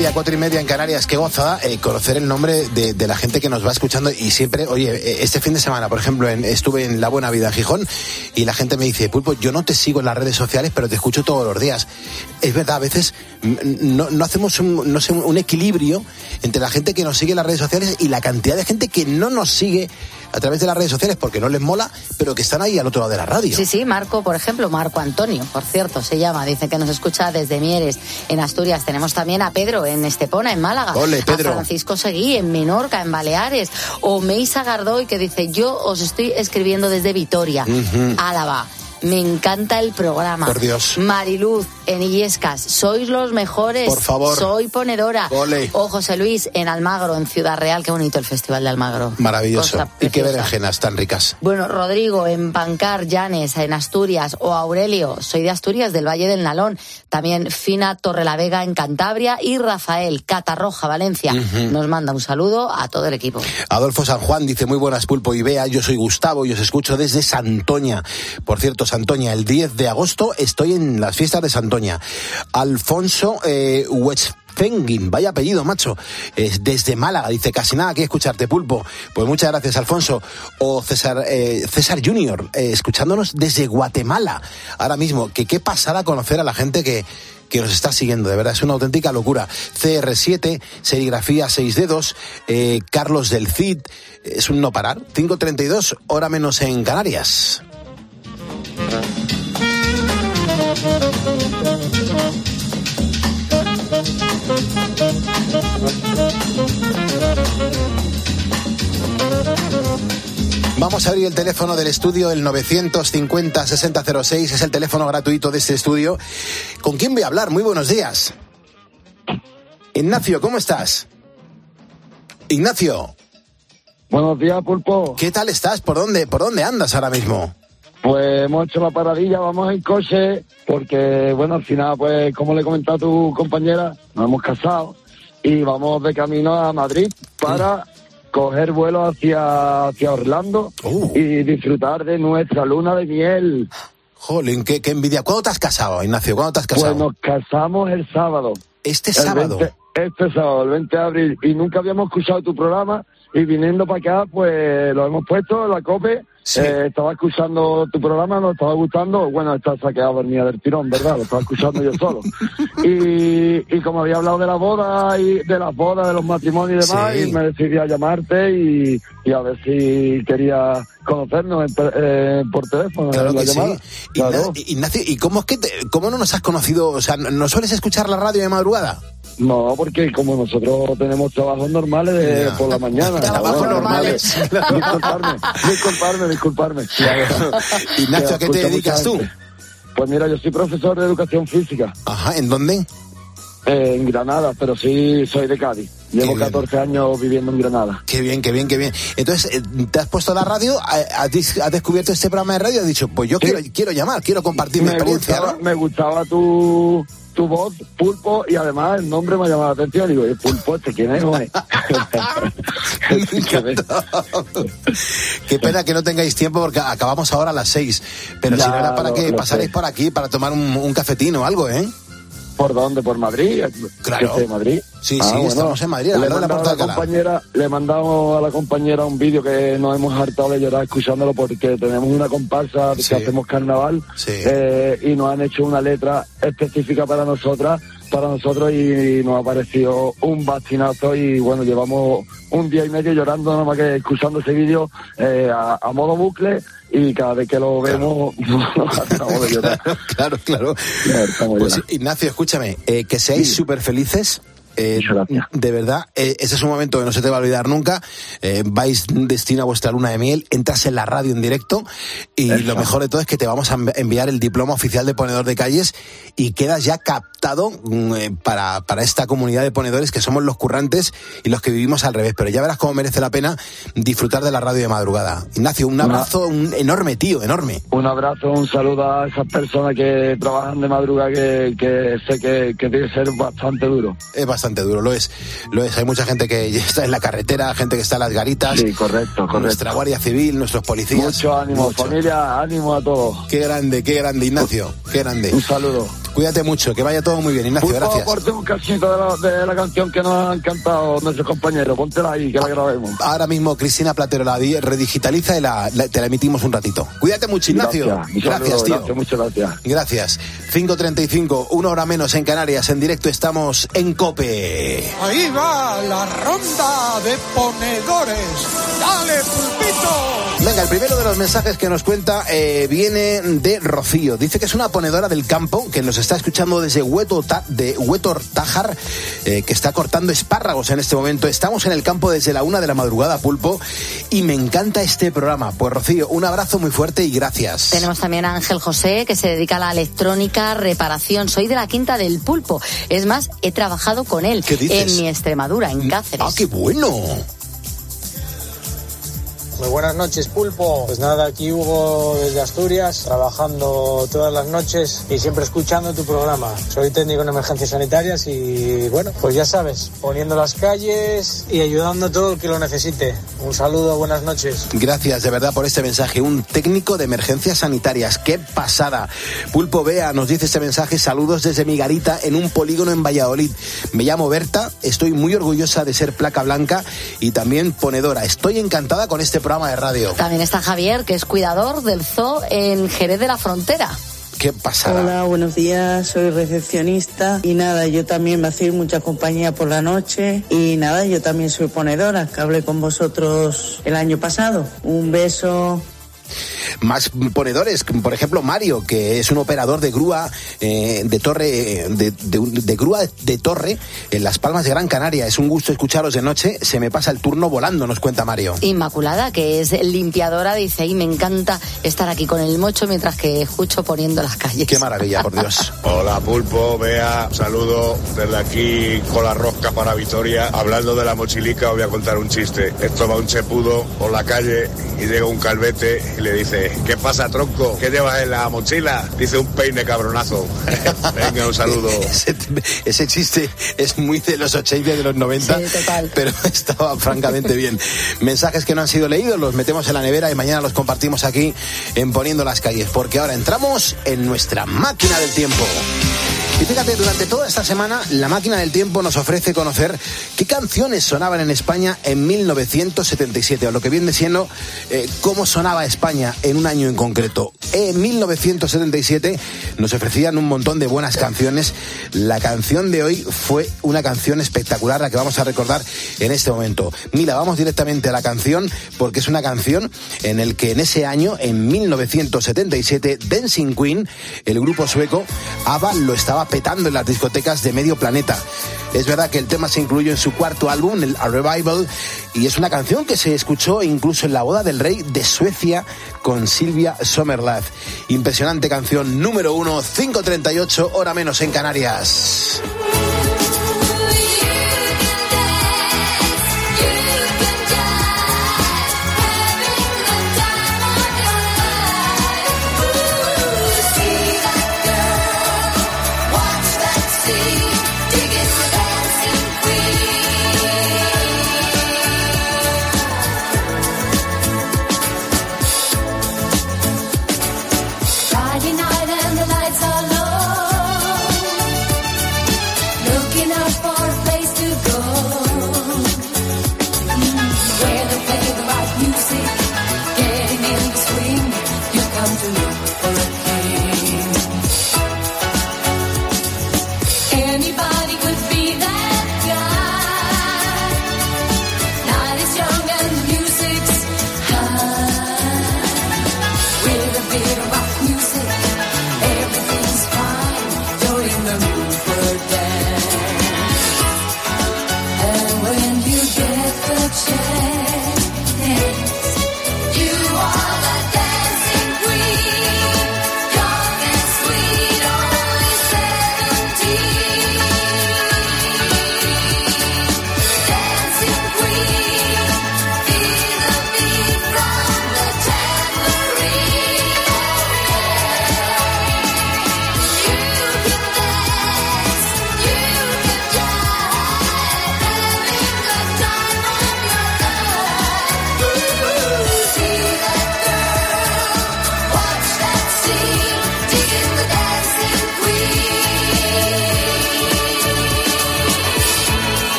Speaker 1: media, cuatro y media en Canarias. Qué gozada eh, conocer el nombre de, de la gente que nos va escuchando. Y siempre, oye, este fin de semana, por ejemplo, en, estuve en La Buena Vida, en Gijón, y la gente me dice, Pulpo, yo no te sigo en las redes sociales, pero te escucho todos los días. Es verdad, a veces no, no hacemos un, no sé, un equilibrio entre la gente que nos sigue en las redes sociales y la cantidad de gente que no nos sigue a través de las redes sociales porque no les mola, pero que están ahí al otro lado de la radio.
Speaker 12: Sí, sí, Marco, por ejemplo, Marco Antonio, por cierto, se llama, dice que nos escucha desde Mieres, en Asturias. Tenemos también a Pedro en Estepona, en Málaga.
Speaker 1: Ole, Pedro.
Speaker 12: A Francisco Seguí, en Menorca, en Baleares. O Meisa Gardoy, que dice, yo os estoy escribiendo desde Vitoria, uh-huh. Álava. Me encanta el programa.
Speaker 1: Por Dios.
Speaker 12: Mariluz, en Illescas, sois los mejores.
Speaker 1: Por favor.
Speaker 12: Soy ponedora.
Speaker 1: Ole.
Speaker 12: O José Luis, en Almagro, en Ciudad Real. Qué bonito el Festival de Almagro.
Speaker 1: Maravilloso. Y qué berenjenas tan ricas.
Speaker 12: Bueno, Rodrigo, en Pancar, Llanes, en Asturias. O Aurelio, soy de Asturias, del Valle del Nalón. También Fina Torrelavega, en Cantabria. Y Rafael, Catarroja, Valencia. Uh-huh. Nos manda un saludo a todo el equipo.
Speaker 1: Adolfo San Juan dice, muy buenas, Pulpo y Bea. Yo soy Gustavo y os escucho desde Santoña. Por cierto, Santoña, el diez de agosto estoy en las fiestas de Santoña. Alfonso eh, Westfengin, vaya apellido, macho, eh, desde Málaga, dice, casi nada que escucharte, Pulpo. Pues muchas gracias, Alfonso. O César eh, César Junior, eh, escuchándonos desde Guatemala. Ahora mismo, que qué pasará conocer a la gente que que nos está siguiendo, de verdad, es una auténtica locura. C R siete, serigrafía seis dedos, eh, Carlos del Cid, es un no parar. cinco treinta y dos, hora menos en Canarias. Vamos a abrir el teléfono del estudio, el novecientos cincuenta sesenta cero seis, es el teléfono gratuito de este estudio. ¿Con quién voy a hablar? Muy buenos días. Ignacio, ¿cómo estás? Ignacio.
Speaker 21: Buenos días, Pulpo.
Speaker 1: ¿Qué tal estás? ¿Por dónde, por dónde andas ahora mismo?
Speaker 21: Pues hemos hecho la paradilla, vamos en coche, porque, bueno, al final, pues, como le he comentado a tu compañera, nos hemos casado y vamos de camino a Madrid para mm. coger vuelo hacia, hacia Orlando uh. y disfrutar de nuestra luna de miel.
Speaker 1: Jolín, qué, qué envidia. ¿Cuándo te has casado, Ignacio? ¿Cuándo te has casado?
Speaker 21: Pues nos casamos el sábado.
Speaker 1: ¿Este sábado?
Speaker 21: veinte, este sábado, el veinte de abril, y nunca habíamos escuchado tu programa, y viniendo para acá, pues, lo hemos puesto en la COPE. Sí. Eh, estaba escuchando tu programa, nos estaba gustando. Bueno, está saqueado dormía del tirón, ¿verdad? Lo estaba escuchando yo solo. Y, y como había hablado de la boda y de las bodas, de los matrimonios y demás, sí. y me decidí a llamarte y, y a ver si quería conocernos en, eh, por teléfono.
Speaker 1: Claro
Speaker 21: en la
Speaker 1: que
Speaker 21: llamada.
Speaker 1: sí. Claro. Ignacio, ¿y cómo es que te, cómo no nos has conocido? O sea, ¿no sueles escuchar la radio de madrugada?
Speaker 21: No, porque como nosotros tenemos trabajos normales de, yeah. por la mañana.
Speaker 1: Trabajos
Speaker 21: bueno,
Speaker 1: normales.
Speaker 21: Claro. Disculparme, disculparme, disculparme. Claro.
Speaker 1: Ignacio, ¿a qué te dedicas tú?
Speaker 21: Pues mira, yo soy profesor de educación física.
Speaker 1: Ajá, ¿en dónde?
Speaker 21: Eh, en Granada, pero sí soy de Cádiz. Llevo catorce años viviendo en Granada.
Speaker 1: Qué bien, qué bien, qué bien. Entonces, ¿te has puesto la radio? ¿Has descubierto este programa de radio? Has dicho, pues yo sí. quiero, quiero llamar, quiero compartir
Speaker 21: me
Speaker 1: mi experiencia.
Speaker 21: Gustaba,
Speaker 1: ¿no?
Speaker 21: Me gustaba tu... tu voz, Pulpo, y además el nombre me ha llamado la atención. Digo, ¿y Pulpo este quién es, güey?
Speaker 1: Qué pena que no tengáis tiempo porque acabamos ahora a las seis. Pero ya, si no era para lo, que lo pasaréis sé. por aquí para tomar un, un cafetín o algo, ¿eh?
Speaker 21: ¿Por dónde? ¿Por Madrid?
Speaker 1: Claro.
Speaker 21: ¿De Madrid?
Speaker 1: Sí, ah, sí, bueno, estamos en Madrid.
Speaker 21: Le, la la compañera, le mandamos a la compañera un vídeo que nos hemos hartado de llorar escuchándolo porque tenemos una comparsa sí. que hacemos carnaval
Speaker 1: sí.
Speaker 21: eh, y nos han hecho una letra específica para nosotras, para nosotros y nos ha parecido un bastinazo y bueno, llevamos un día y medio llorando nada más que escuchando ese vídeo eh, a, a modo bucle. Y cada vez que lo vemos, nos acabamos de llorar.
Speaker 1: Claro, claro. claro pues, Ignacio, escúchame, eh, que seáis súper sí. felices. Eh, de verdad, eh, ese es un momento que no se te va a olvidar nunca. Eh, vais destino a vuestra luna de miel, entras en la radio en directo y Eso. lo mejor de todo es que te vamos a enviar el diploma oficial de ponedor de calles y quedas ya captado eh, para, para esta comunidad de ponedores que somos los currantes y los que vivimos al revés. Pero ya verás cómo merece la pena disfrutar de la radio de madrugada. Ignacio, un abrazo un enorme, tío, enorme.
Speaker 21: Un abrazo, un saludo a esas personas que trabajan de madrugada que, que sé que, que tiene que ser bastante duro.
Speaker 1: Es bastante bastante duro, lo es, lo es. Hay mucha gente que está en la carretera, gente que está en las garitas.
Speaker 21: Sí, correcto, correcto.
Speaker 1: Nuestra Guardia Civil, nuestros policías.
Speaker 21: Mucho ánimo, mucho. Familia, ánimo a todos.
Speaker 1: Qué grande, qué grande, Ignacio, qué grande.
Speaker 21: Un saludo.
Speaker 1: Cuídate mucho, que vaya todo muy bien, Ignacio,
Speaker 21: Pulpo,
Speaker 1: gracias.
Speaker 21: aporte un cachito de la, de la canción que nos han cantado nuestros compañeros. Póntela ahí, que la grabemos.
Speaker 1: Ahora mismo Cristina Platero la di- redigitaliza y la, la- te la emitimos un ratito. Cuídate mucho, Ignacio.
Speaker 21: Gracias, un
Speaker 1: Gracias,
Speaker 21: saludo,
Speaker 1: tío.
Speaker 21: gracias, muchas gracias.
Speaker 1: Gracias. cinco treinta y cinco, una hora menos en Canarias. En directo estamos en COPE.
Speaker 5: Ahí va la ronda de ponedores. ¡Dale, Pulpito!
Speaker 1: Venga, el primero de los mensajes que nos cuenta eh, viene de Rocío. Dice que es una ponedora del campo que nos está escuchando desde Hueto Ta- de Huetor Tájar, eh, que está cortando espárragos en este momento. Estamos en el campo desde la una de la madrugada, Pulpo, y me encanta este programa. Pues Rocío, un abrazo muy fuerte y gracias.
Speaker 12: Tenemos también a Ángel José, que se dedica a la electrónica, reparación. Soy de la Quinta del Pulpo. Es más, he trabajado con él
Speaker 1: ¿Qué dices?
Speaker 12: en mi Extremadura, en Cáceres.
Speaker 1: ¡Ah, qué bueno!
Speaker 22: Muy buenas noches, Pulpo. Pues nada, aquí Hugo desde Asturias, trabajando todas las noches y siempre escuchando tu programa. Soy técnico en emergencias sanitarias y bueno, pues ya sabes, poniendo las calles y ayudando a todo el que lo necesite. Un saludo, buenas noches.
Speaker 1: Gracias de verdad por este mensaje. Un técnico de emergencias sanitarias. ¡Qué pasada! Pulpo Bea nos dice este mensaje. Saludos desde mi garita en un polígono en Valladolid. Me llamo Berta. Estoy muy orgullosa de ser placa blanca y también ponedora. Estoy encantada con este programa de radio.
Speaker 12: También está Javier, que es cuidador del zoo en Jerez de la Frontera.
Speaker 1: ¡Qué pasada!
Speaker 23: Hola, buenos días, soy recepcionista y nada, yo también me hacéis mucha compañía por la noche y nada, yo también soy ponedora, que hablé con vosotros el año pasado. Un beso.
Speaker 1: Más ponedores, por ejemplo Mario, que es un operador de grúa eh, de torre de, de, de grúa de torre en Las Palmas de Gran Canaria. Es un gusto escucharos de noche, se me pasa el turno volando, nos cuenta Mario.
Speaker 12: Inmaculada, que es limpiadora, dice, y me encanta estar aquí con el mocho mientras que escucho poniendo las calles.
Speaker 1: Qué maravilla, por Dios.
Speaker 18: Hola, Pulpo, Bea, saludo desde aquí con la rosca para Vitoria. Hablando de la mochilica, os voy a contar un chiste. Esto va un chepudo por la calle y llega un calvete y le dice: ¿qué pasa, tronco? ¿Qué llevas en la mochila? Dice: un peine, cabronazo. Venga, un saludo.
Speaker 1: Ese, ese chiste es muy de los ochenta y de los noventa,
Speaker 12: sí, total.
Speaker 1: Pero estaba francamente bien. Mensajes que no han sido leídos los metemos en la nevera y mañana los compartimos aquí en Poniendo las Calles, porque ahora entramos en nuestra máquina del tiempo. Y fíjate, durante toda esta semana la máquina del tiempo nos ofrece conocer qué canciones sonaban en España en mil novecientos setenta y siete, o lo que viene siendo eh, cómo sonaba España en un año en concreto. En mil novecientos setenta y siete nos ofrecían un montón de buenas canciones. La canción de hoy fue una canción espectacular, la que vamos a recordar en este momento. Mira, vamos directamente a la canción, porque es una canción en el que en ese año, en mil novecientos setenta y siete, Dancing Queen, el grupo sueco, ABBA, lo estaba petando en las discotecas de medio planeta. Es verdad que el tema se incluyó en su cuarto álbum, el A Revival, y es una canción que se escuchó incluso en la boda del rey de Suecia con Silvia Sommerlath. Impresionante canción, número uno, cinco treinta y ocho, hora menos en Canarias.
Speaker 19: Friday night and the lights are low. Looking out for a place to go. Where they play the right music, getting in the swing. You come to look for a king. Anybody could be that guy. Night is young and the music's high. With a bit of rock music, everything's fine. You're in the mood for a dance. And when you get the chance, you are the dancing queen. Young and sweet, only seventeen.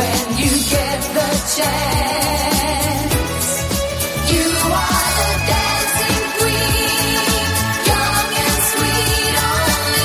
Speaker 19: when you get the chance. You are the dancing queen, young and sweet, only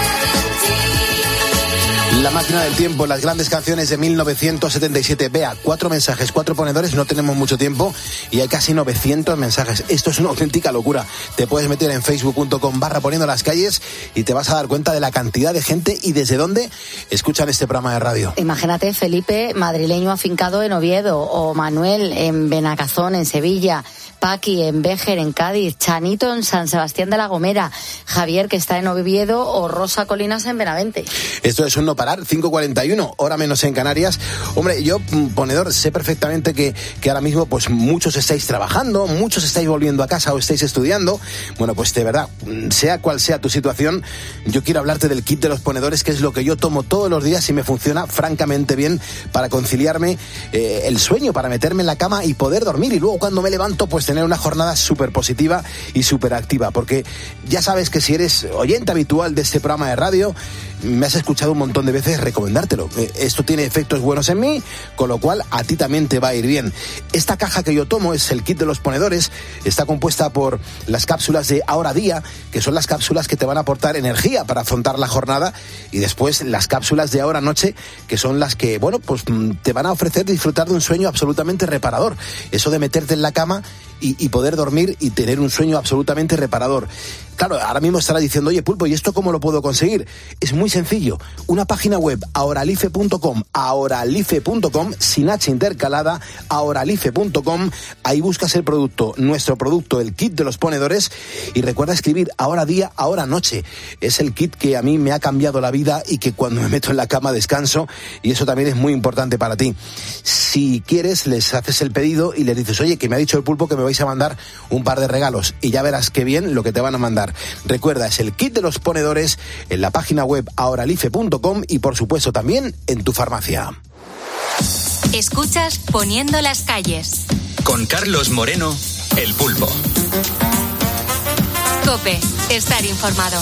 Speaker 19: seventeen.
Speaker 1: La máquina del tiempo, las grandes canciones de mil novecientos setenta y siete. Vea, cuatro mensajes, cuatro ponedores, no tenemos mucho tiempo y hay casi novecientos mensajes. Esto es una auténtica locura. Te puedes meter en facebook punto com barra poniendo las calles y te vas a dar cuenta de la cantidad de gente y desde dónde escuchan este programa de radio.
Speaker 12: Imagínate Felipe, madrileño afincado en Oviedo, o Manuel en Benacazón, en Sevilla, Paqui en Béjar, en Cádiz, Chanito en San Sebastián de la Gomera, Javier que está en Oviedo o Rosa Colinas en Benavente.
Speaker 1: Esto es un no parar, cinco cuarenta y uno, hora menos en Canarias. Hombre, yo, ponedor, sé perfectamente que, que ahora mismo pues muchos estáis trabajando, muchos estáis volviendo a casa o estáis estudiando. Bueno, pues de verdad, sea cual sea tu situación, yo quiero hablarte del kit de los ponedores, que es lo que yo tomo todos los días y me funciona francamente bien para conciliarme eh, el sueño, para meterme en la cama y poder dormir, y luego cuando me levanto pues tener una jornada súper positiva y súper activa, porque ya sabes que si eres oyente habitual de este programa de radio, me has escuchado un montón de veces recomendártelo. Esto tiene efectos buenos en mí, con lo cual a ti también te va a ir bien. Esta caja que yo tomo es el kit de los ponedores, está compuesta por las cápsulas de Ahora Día, que son las cápsulas que te van a aportar energía para afrontar la jornada, y después las cápsulas de Ahora Noche, que son las que, bueno, pues te van a ofrecer disfrutar de un sueño absolutamente reparador. Eso de meterte en la cama y, y poder dormir y tener un sueño absolutamente reparador. Claro, ahora mismo estará diciendo, oye, Pulpo, ¿y esto cómo lo puedo conseguir? Es muy sencillo. Una página web, ahoralife punto com, ahoralife punto com, sin H intercalada, ahoralife punto com. Ahí buscas el producto, nuestro producto, el kit de los ponedores, y recuerda escribir Ahora Día, Ahora Noche. Es el kit que a mí me ha cambiado la vida y que cuando me meto en la cama descanso, y eso también es muy importante para ti. Si quieres, les haces el pedido y les dices, oye, que me ha dicho el Pulpo que me vais a mandar un par de regalos, y ya verás qué bien lo que te van a mandar. Recuerda, es el kit de los ponedores en la página web ahoralife punto com y por supuesto también en tu farmacia.
Speaker 3: Escuchas Poniendo las calles.
Speaker 2: Con Carlos Moreno, el Pulpo.
Speaker 3: COPE, estar informado.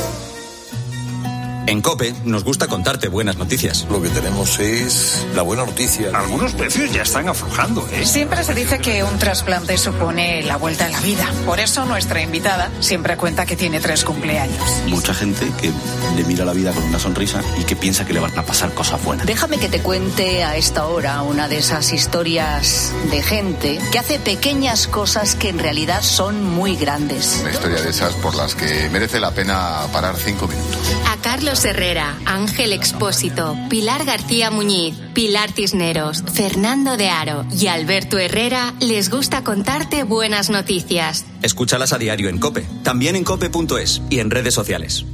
Speaker 2: En COPE nos gusta contarte buenas noticias.
Speaker 6: Lo que tenemos es la buena noticia.
Speaker 7: Algunos precios ya están aflojando, ¿eh?
Speaker 8: Siempre se dice que un trasplante supone la vuelta a la vida. Por eso nuestra invitada siempre cuenta que tiene tres cumpleaños.
Speaker 24: Mucha gente que le mira la vida con una sonrisa y que piensa que le van a pasar cosas buenas.
Speaker 25: Déjame que te cuente a esta hora una de esas historias de gente que hace pequeñas cosas que en realidad son muy grandes.
Speaker 26: Una historia de esas por las que merece la pena parar cinco minutos.
Speaker 3: A Carlos Herrera, Ángel Expósito, Pilar García Muñiz, Pilar Tisneros, Fernando de Aro y Alberto Herrera les gusta contarte buenas noticias.
Speaker 2: Escúchalas a diario en COPE, también en cope punto es y en redes sociales.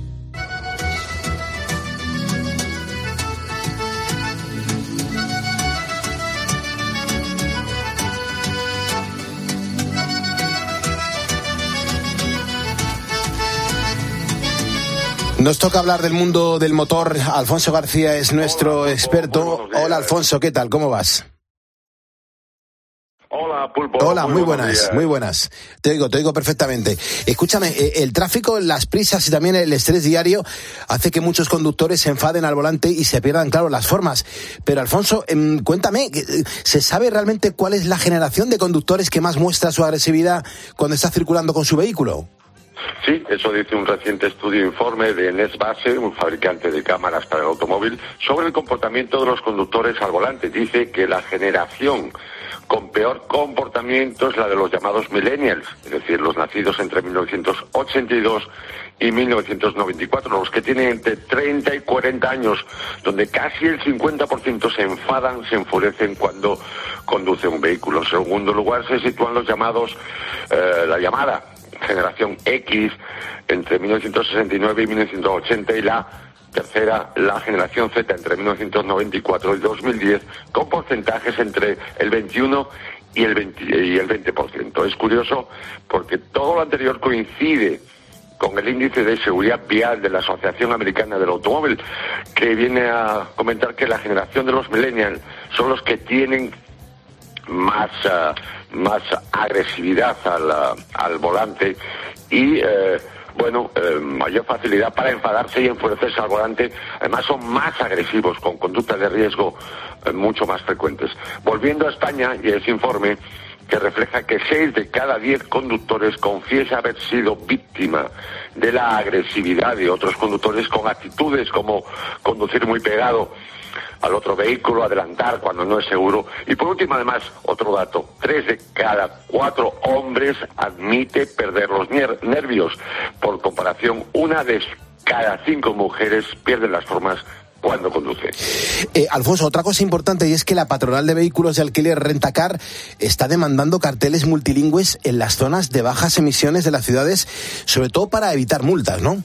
Speaker 1: Nos toca hablar del mundo del motor. Alfonso García es nuestro Hola, experto. Hola, Alfonso, ¿qué tal? ¿Cómo vas?
Speaker 27: Hola, Pulpo.
Speaker 1: Hola, muy, muy buenas, días. muy buenas. Te oigo, te oigo perfectamente. Escúchame, el tráfico, las prisas y también el estrés diario hace que muchos conductores se enfaden al volante y se pierdan, claro, las formas. Pero, Alfonso, cuéntame, ¿se sabe realmente cuál es la generación de conductores que más muestra su agresividad cuando está circulando con su vehículo?
Speaker 27: Sí, eso dice un reciente estudio informe de Nesbase, un fabricante de cámaras para el automóvil, sobre el comportamiento de los conductores al volante. Dice que la generación con peor comportamiento es la de los llamados millennials, es decir, los nacidos entre mil novecientos ochenta y dos y mil novecientos noventa y cuatro, los que tienen entre treinta y cuarenta años, donde casi el cincuenta por ciento se enfadan, se enfurecen cuando conducen un vehículo. En segundo lugar se sitúan los llamados, eh, la llamada generación X, entre mil novecientos sesenta y nueve y mil novecientos ochenta, y la tercera, la generación Z, entre mil novecientos noventa y cuatro y dos mil diez, con porcentajes entre el veintiuno y el veinte, y el veinte por ciento. Es curioso porque todo lo anterior coincide con el índice de seguridad vial de la Asociación Americana del Automóvil, que viene a comentar que la generación de los millennials son los que tienen más uh, más agresividad al, al volante y, eh, bueno, eh, mayor facilidad para enfadarse y enfurecerse al volante. Además son más agresivos, con conductas de riesgo eh, mucho más frecuentes. Volviendo a España, y ese informe que refleja que seis de cada diez conductores confiesa haber sido víctima de la agresividad de otros conductores con actitudes como conducir muy pegado al otro vehículo, adelantar cuando no es seguro. Y por último, además, otro dato, tres de cada cuatro hombres admite perder los nervios. Por comparación, una de cada cinco mujeres pierden las formas cuando conduce.
Speaker 1: Eh, Alfonso, otra cosa importante, y es que la patronal de vehículos de alquiler Rentacar está demandando carteles multilingües en las zonas de bajas emisiones de las ciudades, sobre todo para evitar multas, ¿no?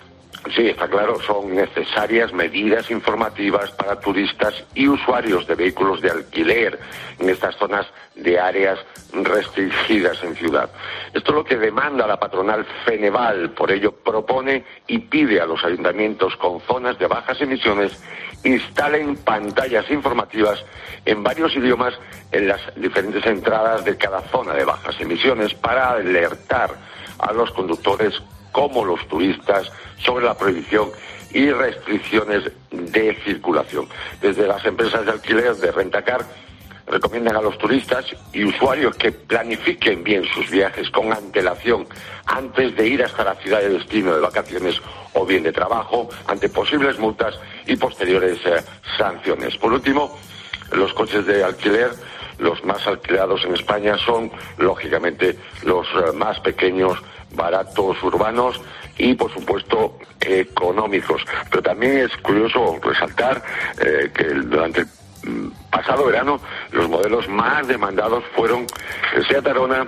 Speaker 27: Sí, está claro, son necesarias medidas informativas para turistas y usuarios de vehículos de alquiler en estas zonas de áreas restringidas en ciudad. Esto es lo que demanda la patronal Feneval, por ello propone y pide a los ayuntamientos con zonas de bajas emisiones instalen pantallas informativas en varios idiomas en las diferentes entradas de cada zona de bajas emisiones para alertar a los conductores como los turistas sobre la prohibición y restricciones de circulación. Desde las empresas de alquiler de Rentacar recomiendan a los turistas y usuarios que planifiquen bien sus viajes con antelación antes de ir hasta la ciudad de destino de vacaciones o bien de trabajo, ante posibles multas y posteriores eh, sanciones. Por último, los coches de alquiler, los más alquilados en España, son lógicamente los eh, más pequeños, baratos, urbanos y, por supuesto, económicos. Pero también es curioso resaltar eh, que durante el pasado verano los modelos más demandados fueron el Seat Arona,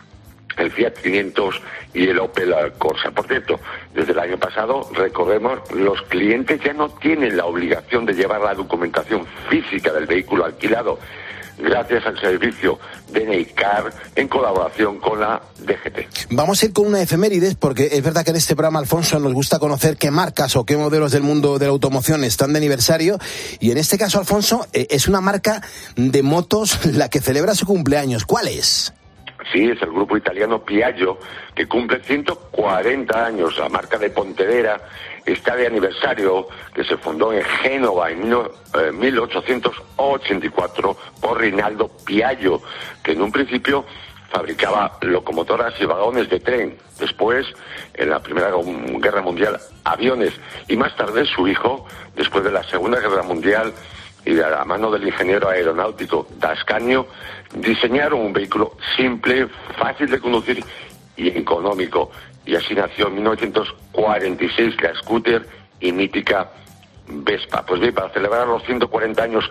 Speaker 27: el Fiat quinientos y el Opel Corsa. Por cierto, desde el año pasado, recordemos, los clientes ya no tienen la obligación de llevar la documentación física del vehículo alquilado, gracias al servicio D N I Car en colaboración con la D G T.
Speaker 1: Vamos a ir con una efemérides, porque es verdad que en este programa, Alfonso, nos gusta conocer qué marcas o qué modelos del mundo de la automoción están de aniversario, y en este caso, Alfonso, es una marca de motos la que celebra su cumpleaños. ¿Cuál es?
Speaker 27: Sí, es el grupo italiano Piaggio, que cumple ciento cuarenta años. La marca de Pontedera está de aniversario, que se fundó en Génova en mil ochocientos ochenta y cuatro por Rinaldo Piaggio, que en un principio fabricaba locomotoras y vagones de tren. Después, en la Primera Guerra Mundial, aviones. Y más tarde, su hijo, después de la Segunda Guerra Mundial, y de la mano del ingeniero aeronáutico D'Ascanio, diseñaron un vehículo simple, fácil de conducir y económico. Y así nació en mil novecientos cuarenta y seis la scooter y mítica Vespa. Pues bien, para celebrar los ciento cuarenta años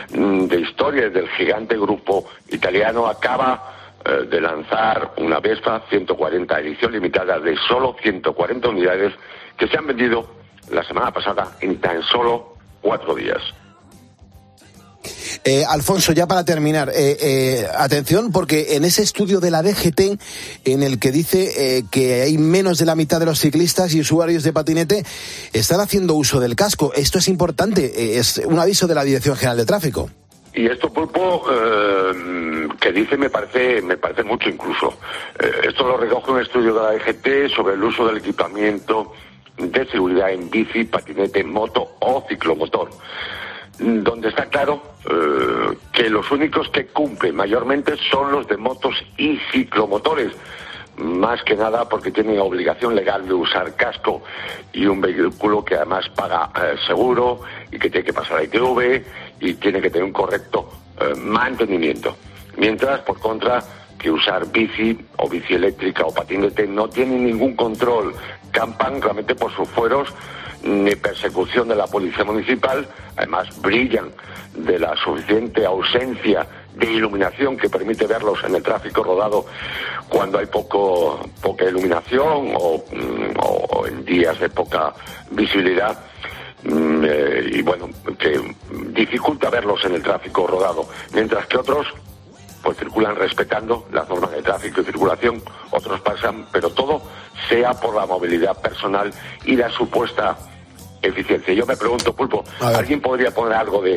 Speaker 27: de historia del gigante grupo italiano, acaba eh, de lanzar una Vespa ciento cuarenta, edición limitada de solo ciento cuarenta unidades, que se han vendido la semana pasada en tan solo cuatro días.
Speaker 1: Eh, Alfonso, ya para terminar, eh, eh, atención, porque en ese estudio de la D G T, en el que dice eh, que hay menos de la mitad de los ciclistas y usuarios de patinete están haciendo uso del casco. Esto es importante, eh, es un aviso de la Dirección General de Tráfico.
Speaker 27: Y esto, Pulpo, eh, que dice, me parece me parece mucho incluso. Eh, esto lo recoge un estudio de la D G T sobre el uso del equipamiento de seguridad en bici, patinete, moto o ciclomotor, donde está claro eh, que los únicos que cumplen mayormente son los de motos y ciclomotores, más que nada porque tienen obligación legal de usar casco y un vehículo que además paga eh, seguro y que tiene que pasar a I T V y tiene que tener un correcto eh, mantenimiento. Mientras, por contra, que usar bici o bici eléctrica o patinete no tienen ningún control, campan realmente por sus fueros, ni persecución de la policía municipal, además brillan de la suficiente ausencia de iluminación que permite verlos en el tráfico rodado cuando hay poco poca iluminación o, o en días de poca visibilidad, eh, y bueno, que dificulta verlos en el tráfico rodado, mientras que otros pues circulan respetando las normas de tráfico y circulación, otros pasan, pero todo sea por la movilidad personal y la supuesta eficiencia. Yo me pregunto, Pulpo, ¿alguien podría poner algo de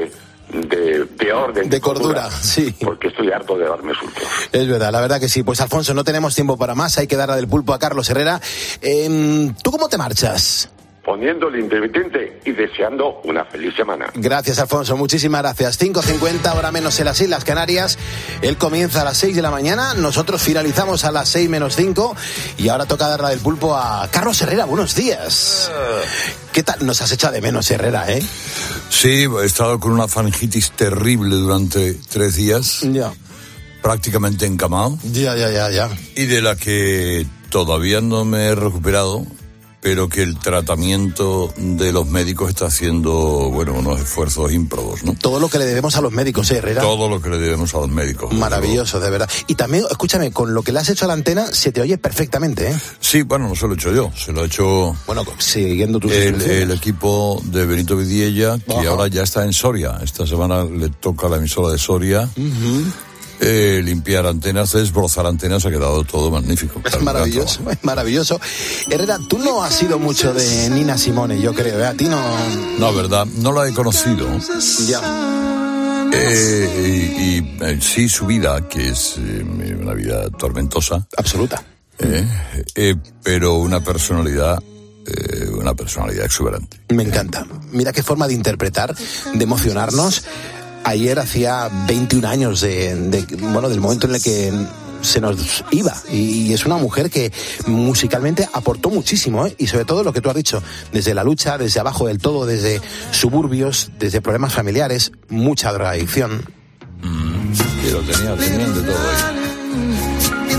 Speaker 27: de, de orden.
Speaker 1: De cordura, sí.
Speaker 27: Porque estoy harto de darme sustos.
Speaker 1: Es verdad, la verdad que sí. Pues Alfonso, no tenemos tiempo para más, hay que dar la del pulpo a Carlos Herrera. Eh, ¿Tú cómo te marchas?
Speaker 27: Poniendo el intermitente y deseando una feliz semana.
Speaker 1: Gracias, Alfonso, muchísimas gracias. cinco cincuenta, hora menos en las Islas Canarias. Él comienza a las seis de la mañana, nosotros finalizamos a las seis menos cinco y ahora toca dar la del pulpo a Carlos Herrera. Buenos días. ¿Qué tal? Nos has echado de menos, Herrera, ¿eh?
Speaker 4: Sí, he estado con una faringitis terrible durante tres días.
Speaker 1: Ya.
Speaker 4: Prácticamente encamado.
Speaker 1: Ya, ya, ya, ya.
Speaker 4: Y de la que todavía no me he recuperado, pero que el tratamiento de los médicos está haciendo, bueno, unos esfuerzos ímprobos, ¿no?
Speaker 1: Todo lo que le debemos a los médicos, ¿eh, Herrera?
Speaker 4: Todo lo que le debemos a los médicos.
Speaker 1: Maravilloso, de verdad. Y también, escúchame, con lo que le has hecho a la antena, se te oye perfectamente, ¿eh?
Speaker 4: Sí, bueno, no se lo he hecho yo, se lo ha hecho...
Speaker 1: Bueno, siguiendo tus
Speaker 4: el, el equipo de Benito Vidiella, que Ajá. ahora ya está en Soria. Esta semana le toca a la emisora de Soria... Uh-huh. Eh, limpiar antenas, desbrozar antenas, ha quedado todo magnífico.
Speaker 1: Es maravilloso, es maravilloso. Herrera, tú no has sido mucho de Nina Simone, yo creo, ¿eh? A ti no...
Speaker 4: No, verdad, no la he conocido.
Speaker 1: Ya.
Speaker 4: Eh, y, y eh, sí su vida, que es eh, una vida tormentosa.
Speaker 1: Absoluta.
Speaker 4: Eh, eh, pero una personalidad... Eh, una personalidad exuberante.
Speaker 1: Me encanta. Mira qué forma de interpretar, de emocionarnos. Ayer hacía veintiún años de, de, bueno, del momento en el que se nos iba, y es una mujer que musicalmente aportó muchísimo, ¿eh? Y sobre todo lo que tú has dicho, desde la lucha, desde abajo del todo, desde suburbios, desde problemas familiares, mucha drogadicción.
Speaker 4: Mm, sí, lo tenía, tenían de todo ahí.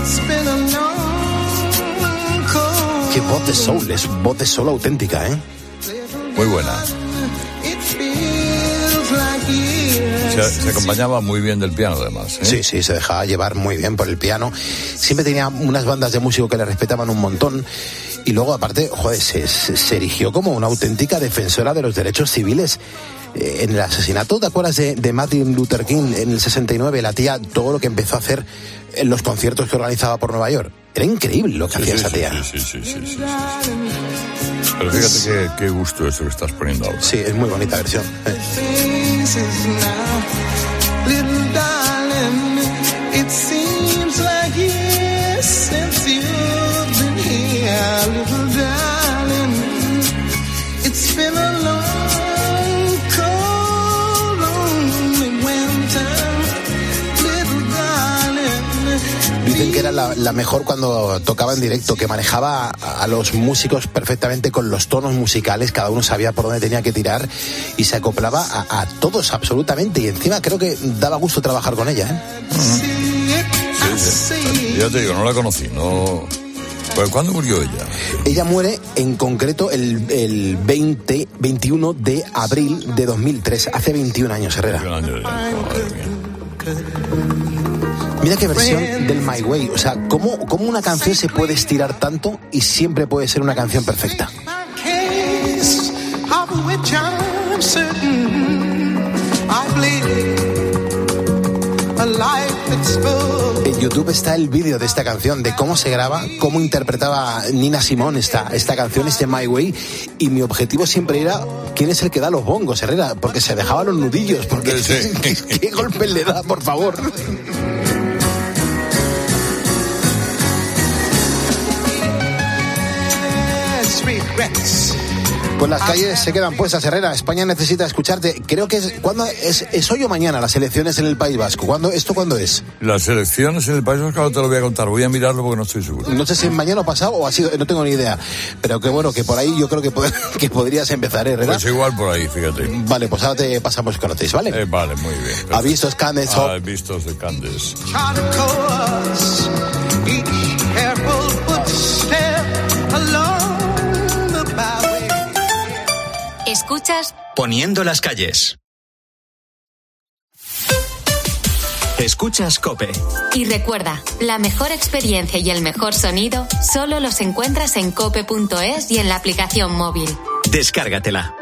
Speaker 1: Qué voz de soul, es voz de soul auténtica, ¿eh?
Speaker 4: Muy buena. Se, se acompañaba muy bien del piano, además, ¿eh?
Speaker 1: Sí, sí, se dejaba llevar muy bien por el piano. Siempre tenía unas bandas de músicos que le respetaban un montón. Y luego, aparte, joder, se, se, se erigió como una auténtica defensora de los derechos civiles. Eh, en el asesinato, ¿te acuerdas de, de Martin Luther King en el sesenta y nueve? La tía, todo lo que empezó a hacer en los conciertos que organizaba por Nueva York. Era increíble lo que
Speaker 4: sí,
Speaker 1: hacía
Speaker 4: sí,
Speaker 1: esa tía.
Speaker 4: Sí, sí, sí, sí, sí, sí, sí. Pero fíjate qué, qué gusto eso que estás poniendo ahora.
Speaker 1: Sí, es muy bonita versión. Eh.
Speaker 19: Little darling, it seems like years since you've been here, little darling. It's been a long, cold, lonely winter, little darling.
Speaker 1: Dicen que era la, la mejor cuando tocaba en directo, que manejaba a, a los músicos perfectamente con los tonos musicales, cada uno sabía por dónde tenía que tirar y se acoplaba a, a todos absolutamente, y encima creo que daba gusto trabajar con ella, ¿eh?
Speaker 4: Uh-huh. Sí, sí. Ya te digo, no la conocí, no... ¿Pues cuándo murió ella?
Speaker 1: Ella muere en concreto el, el veinte, veintiuno de abril de dos mil tres, hace veintiún años, Herrera.
Speaker 4: veintiún años ya, madre mía.
Speaker 1: Mira qué versión del My Way, o sea, ¿cómo, cómo una canción se puede estirar tanto y siempre puede ser una canción perfecta? En YouTube está el vídeo de esta canción, de cómo se graba, cómo interpretaba Nina Simone esta, esta canción, este My Way, y mi objetivo siempre era quién es el que da los bongos, Herrera, porque se dejaba los nudillos, porque sí. ¿qué, qué golpe le da, por favor? Pues las calles se quedan puestas, Herrera. España necesita escucharte. Creo que es, ¿cuándo es, es hoy o mañana las elecciones en el País Vasco? ¿Cuándo, ¿Esto cuándo es?
Speaker 4: Las elecciones en el País Vasco no te lo voy a contar. Voy a mirarlo porque no estoy seguro.
Speaker 1: No sé si es mañana o pasado o ha sido, no tengo ni idea. Pero que bueno, que por ahí yo creo que, pod- que podrías empezar, ¿eh, Herrera?
Speaker 4: Pues igual por ahí, fíjate.
Speaker 1: Vale, pues ahora te pasamos con noticias, ¿vale?
Speaker 4: Eh, vale, muy bien. Perfecto.
Speaker 1: ¿Ha visto Candes?
Speaker 4: Ah, he visto de Candes.
Speaker 3: Escuchas
Speaker 2: Poniendo las calles. Escuchas COPE.
Speaker 3: Y recuerda, la mejor experiencia y el mejor sonido solo los encuentras en cope punto es y en la aplicación móvil.
Speaker 2: Descárgatela.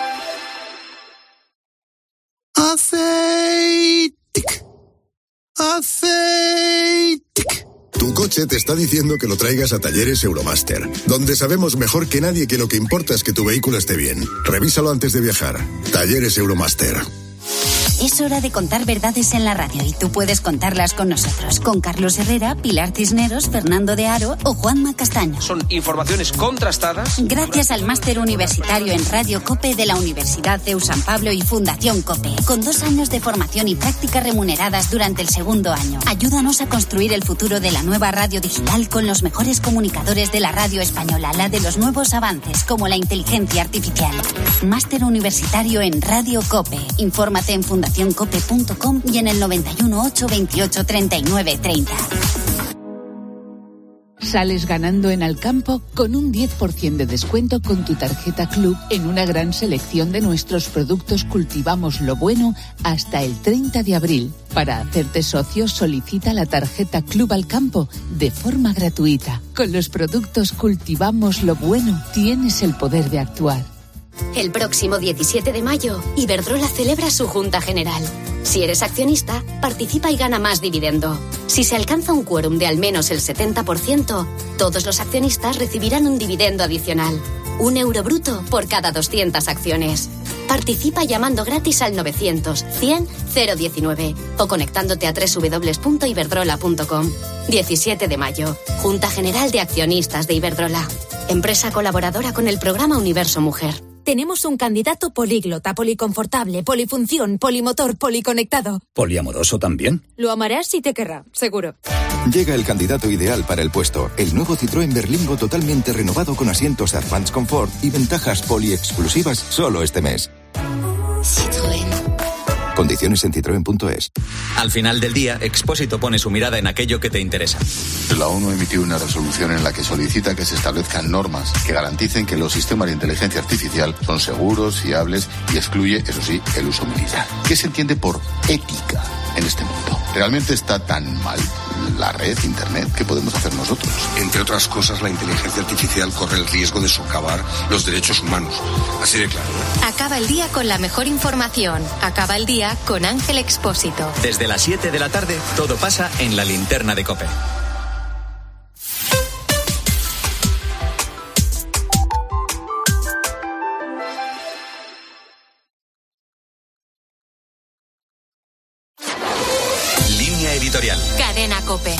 Speaker 9: Aceite. Aceite. Tu coche te está diciendo que lo traigas a Talleres Euromaster, donde sabemos mejor que nadie que lo que importa es que tu vehículo esté bien. Revísalo antes de viajar. Talleres Euromaster.
Speaker 10: Es hora de contar verdades en la radio y tú puedes contarlas con nosotros, con Carlos Herrera, Pilar Cisneros, Fernando de Aro o Juanma Castaño.
Speaker 7: Son informaciones contrastadas.
Speaker 10: Gracias al máster universitario en Radio COPE de la Universidad C E U San Pablo y Fundación COPE, con dos años de formación y prácticas remuneradas durante el segundo año. Ayúdanos a construir el futuro de la nueva radio digital con los mejores comunicadores de la radio española, la de los nuevos avances como la inteligencia artificial. Máster universitario en Radio COPE. Infórmate en fundación cope punto com y en el noventa y uno ocho veintiocho treinta y nueve treinta.
Speaker 11: Sales ganando en Alcampo con un diez por ciento de descuento con tu tarjeta Club en una gran selección de nuestros productos Cultivamos lo Bueno hasta el treinta de abril. Para hacerte socio, solicita la tarjeta Club Alcampo de forma gratuita. Con los productos Cultivamos lo Bueno tienes el poder de actuar.
Speaker 3: El próximo diecisiete de mayo, Iberdrola celebra su Junta General. Si eres accionista, participa y gana más dividendo. Si se alcanza un quórum de al menos el setenta por ciento, todos los accionistas recibirán un dividendo adicional. Un euro bruto por cada doscientas acciones. Participa llamando gratis al novecientos cien cero diecinueve o conectándote a doble u doble u doble u punto iberdrola punto com. diecisiete de mayo, Junta General de Accionistas de Iberdrola. Empresa colaboradora con el programa Universo Mujer.
Speaker 13: Tenemos un candidato políglota, policonfortable, polifunción, polimotor, policonectado.
Speaker 2: ¿Poliamoroso también?
Speaker 13: Lo amarás y te querrá, seguro.
Speaker 14: Llega el candidato ideal para el puesto. El nuevo Citroën Berlingo totalmente renovado con asientos Advance Comfort y ventajas poliexclusivas solo este mes.
Speaker 3: Citroën.
Speaker 14: Condiciones en citroen punto es.
Speaker 2: Al final del día, Expósito pone su mirada en aquello que te interesa.
Speaker 26: La ONU emitió una resolución en la que solicita que se establezcan normas que garanticen que los sistemas de inteligencia artificial son seguros, fiables y excluye, eso sí, el uso militar. ¿Qué se entiende por ética en este mundo? ¿Realmente está tan mal la red, Internet? ¿Qué podemos hacer nosotros?
Speaker 15: Entre otras cosas, la inteligencia artificial corre el riesgo de socavar los derechos humanos. Así de claro.
Speaker 3: Acaba el día con la mejor información. Acaba el día con Ángel Expósito.
Speaker 2: Desde las siete de la tarde, todo pasa en la linterna de COPE. Línea editorial.
Speaker 3: Cadena COPE.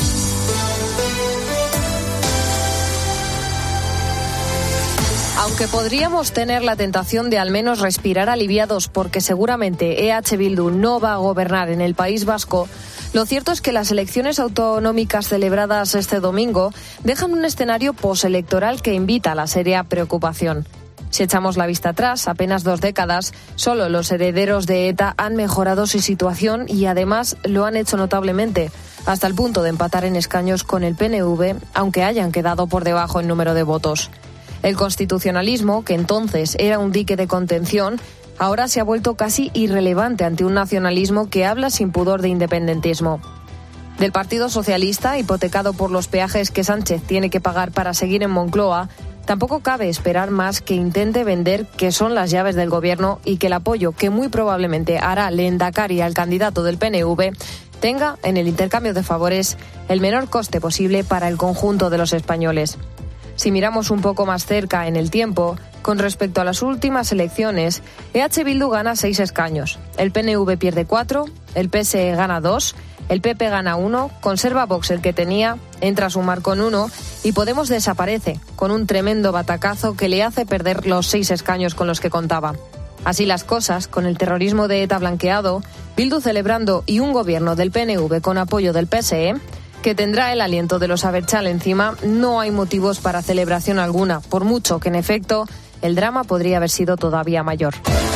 Speaker 16: Aunque podríamos tener la tentación de al menos respirar aliviados porque seguramente E H Bildu no va a gobernar en el País Vasco, lo cierto es que las elecciones autonómicas celebradas este domingo dejan un escenario postelectoral que invita a la seria preocupación. Si echamos la vista atrás, apenas dos décadas, solo los herederos de ETA han mejorado su situación y además lo han hecho notablemente, hasta el punto de empatar en escaños con el P N V, aunque hayan quedado por debajo en número de votos. El constitucionalismo, que entonces era un dique de contención, ahora se ha vuelto casi irrelevante ante un nacionalismo que habla sin pudor de independentismo. Del Partido Socialista, hipotecado por los peajes que Sánchez tiene que pagar para seguir en Moncloa, tampoco cabe esperar más que intente vender que son las llaves del gobierno y que el apoyo que muy probablemente hará Lehendakari al candidato del P N V tenga, en el intercambio de favores, el menor coste posible para el conjunto de los españoles. Si miramos un poco más cerca en el tiempo, con respecto a las últimas elecciones, E H Bildu gana seis escaños, el P N V pierde cuatro, el P S E gana dos, el P P gana uno, conserva Vox el que tenía, entra a sumar con uno y Podemos desaparece, con un tremendo batacazo que le hace perder los seis escaños con los que contaba. Así las cosas, con el terrorismo de ETA blanqueado, Bildu celebrando y un gobierno del P N V con apoyo del P S E, que tendrá el aliento de los Abertzale encima, no hay motivos para celebración alguna, por mucho que en efecto el drama podría haber sido todavía mayor.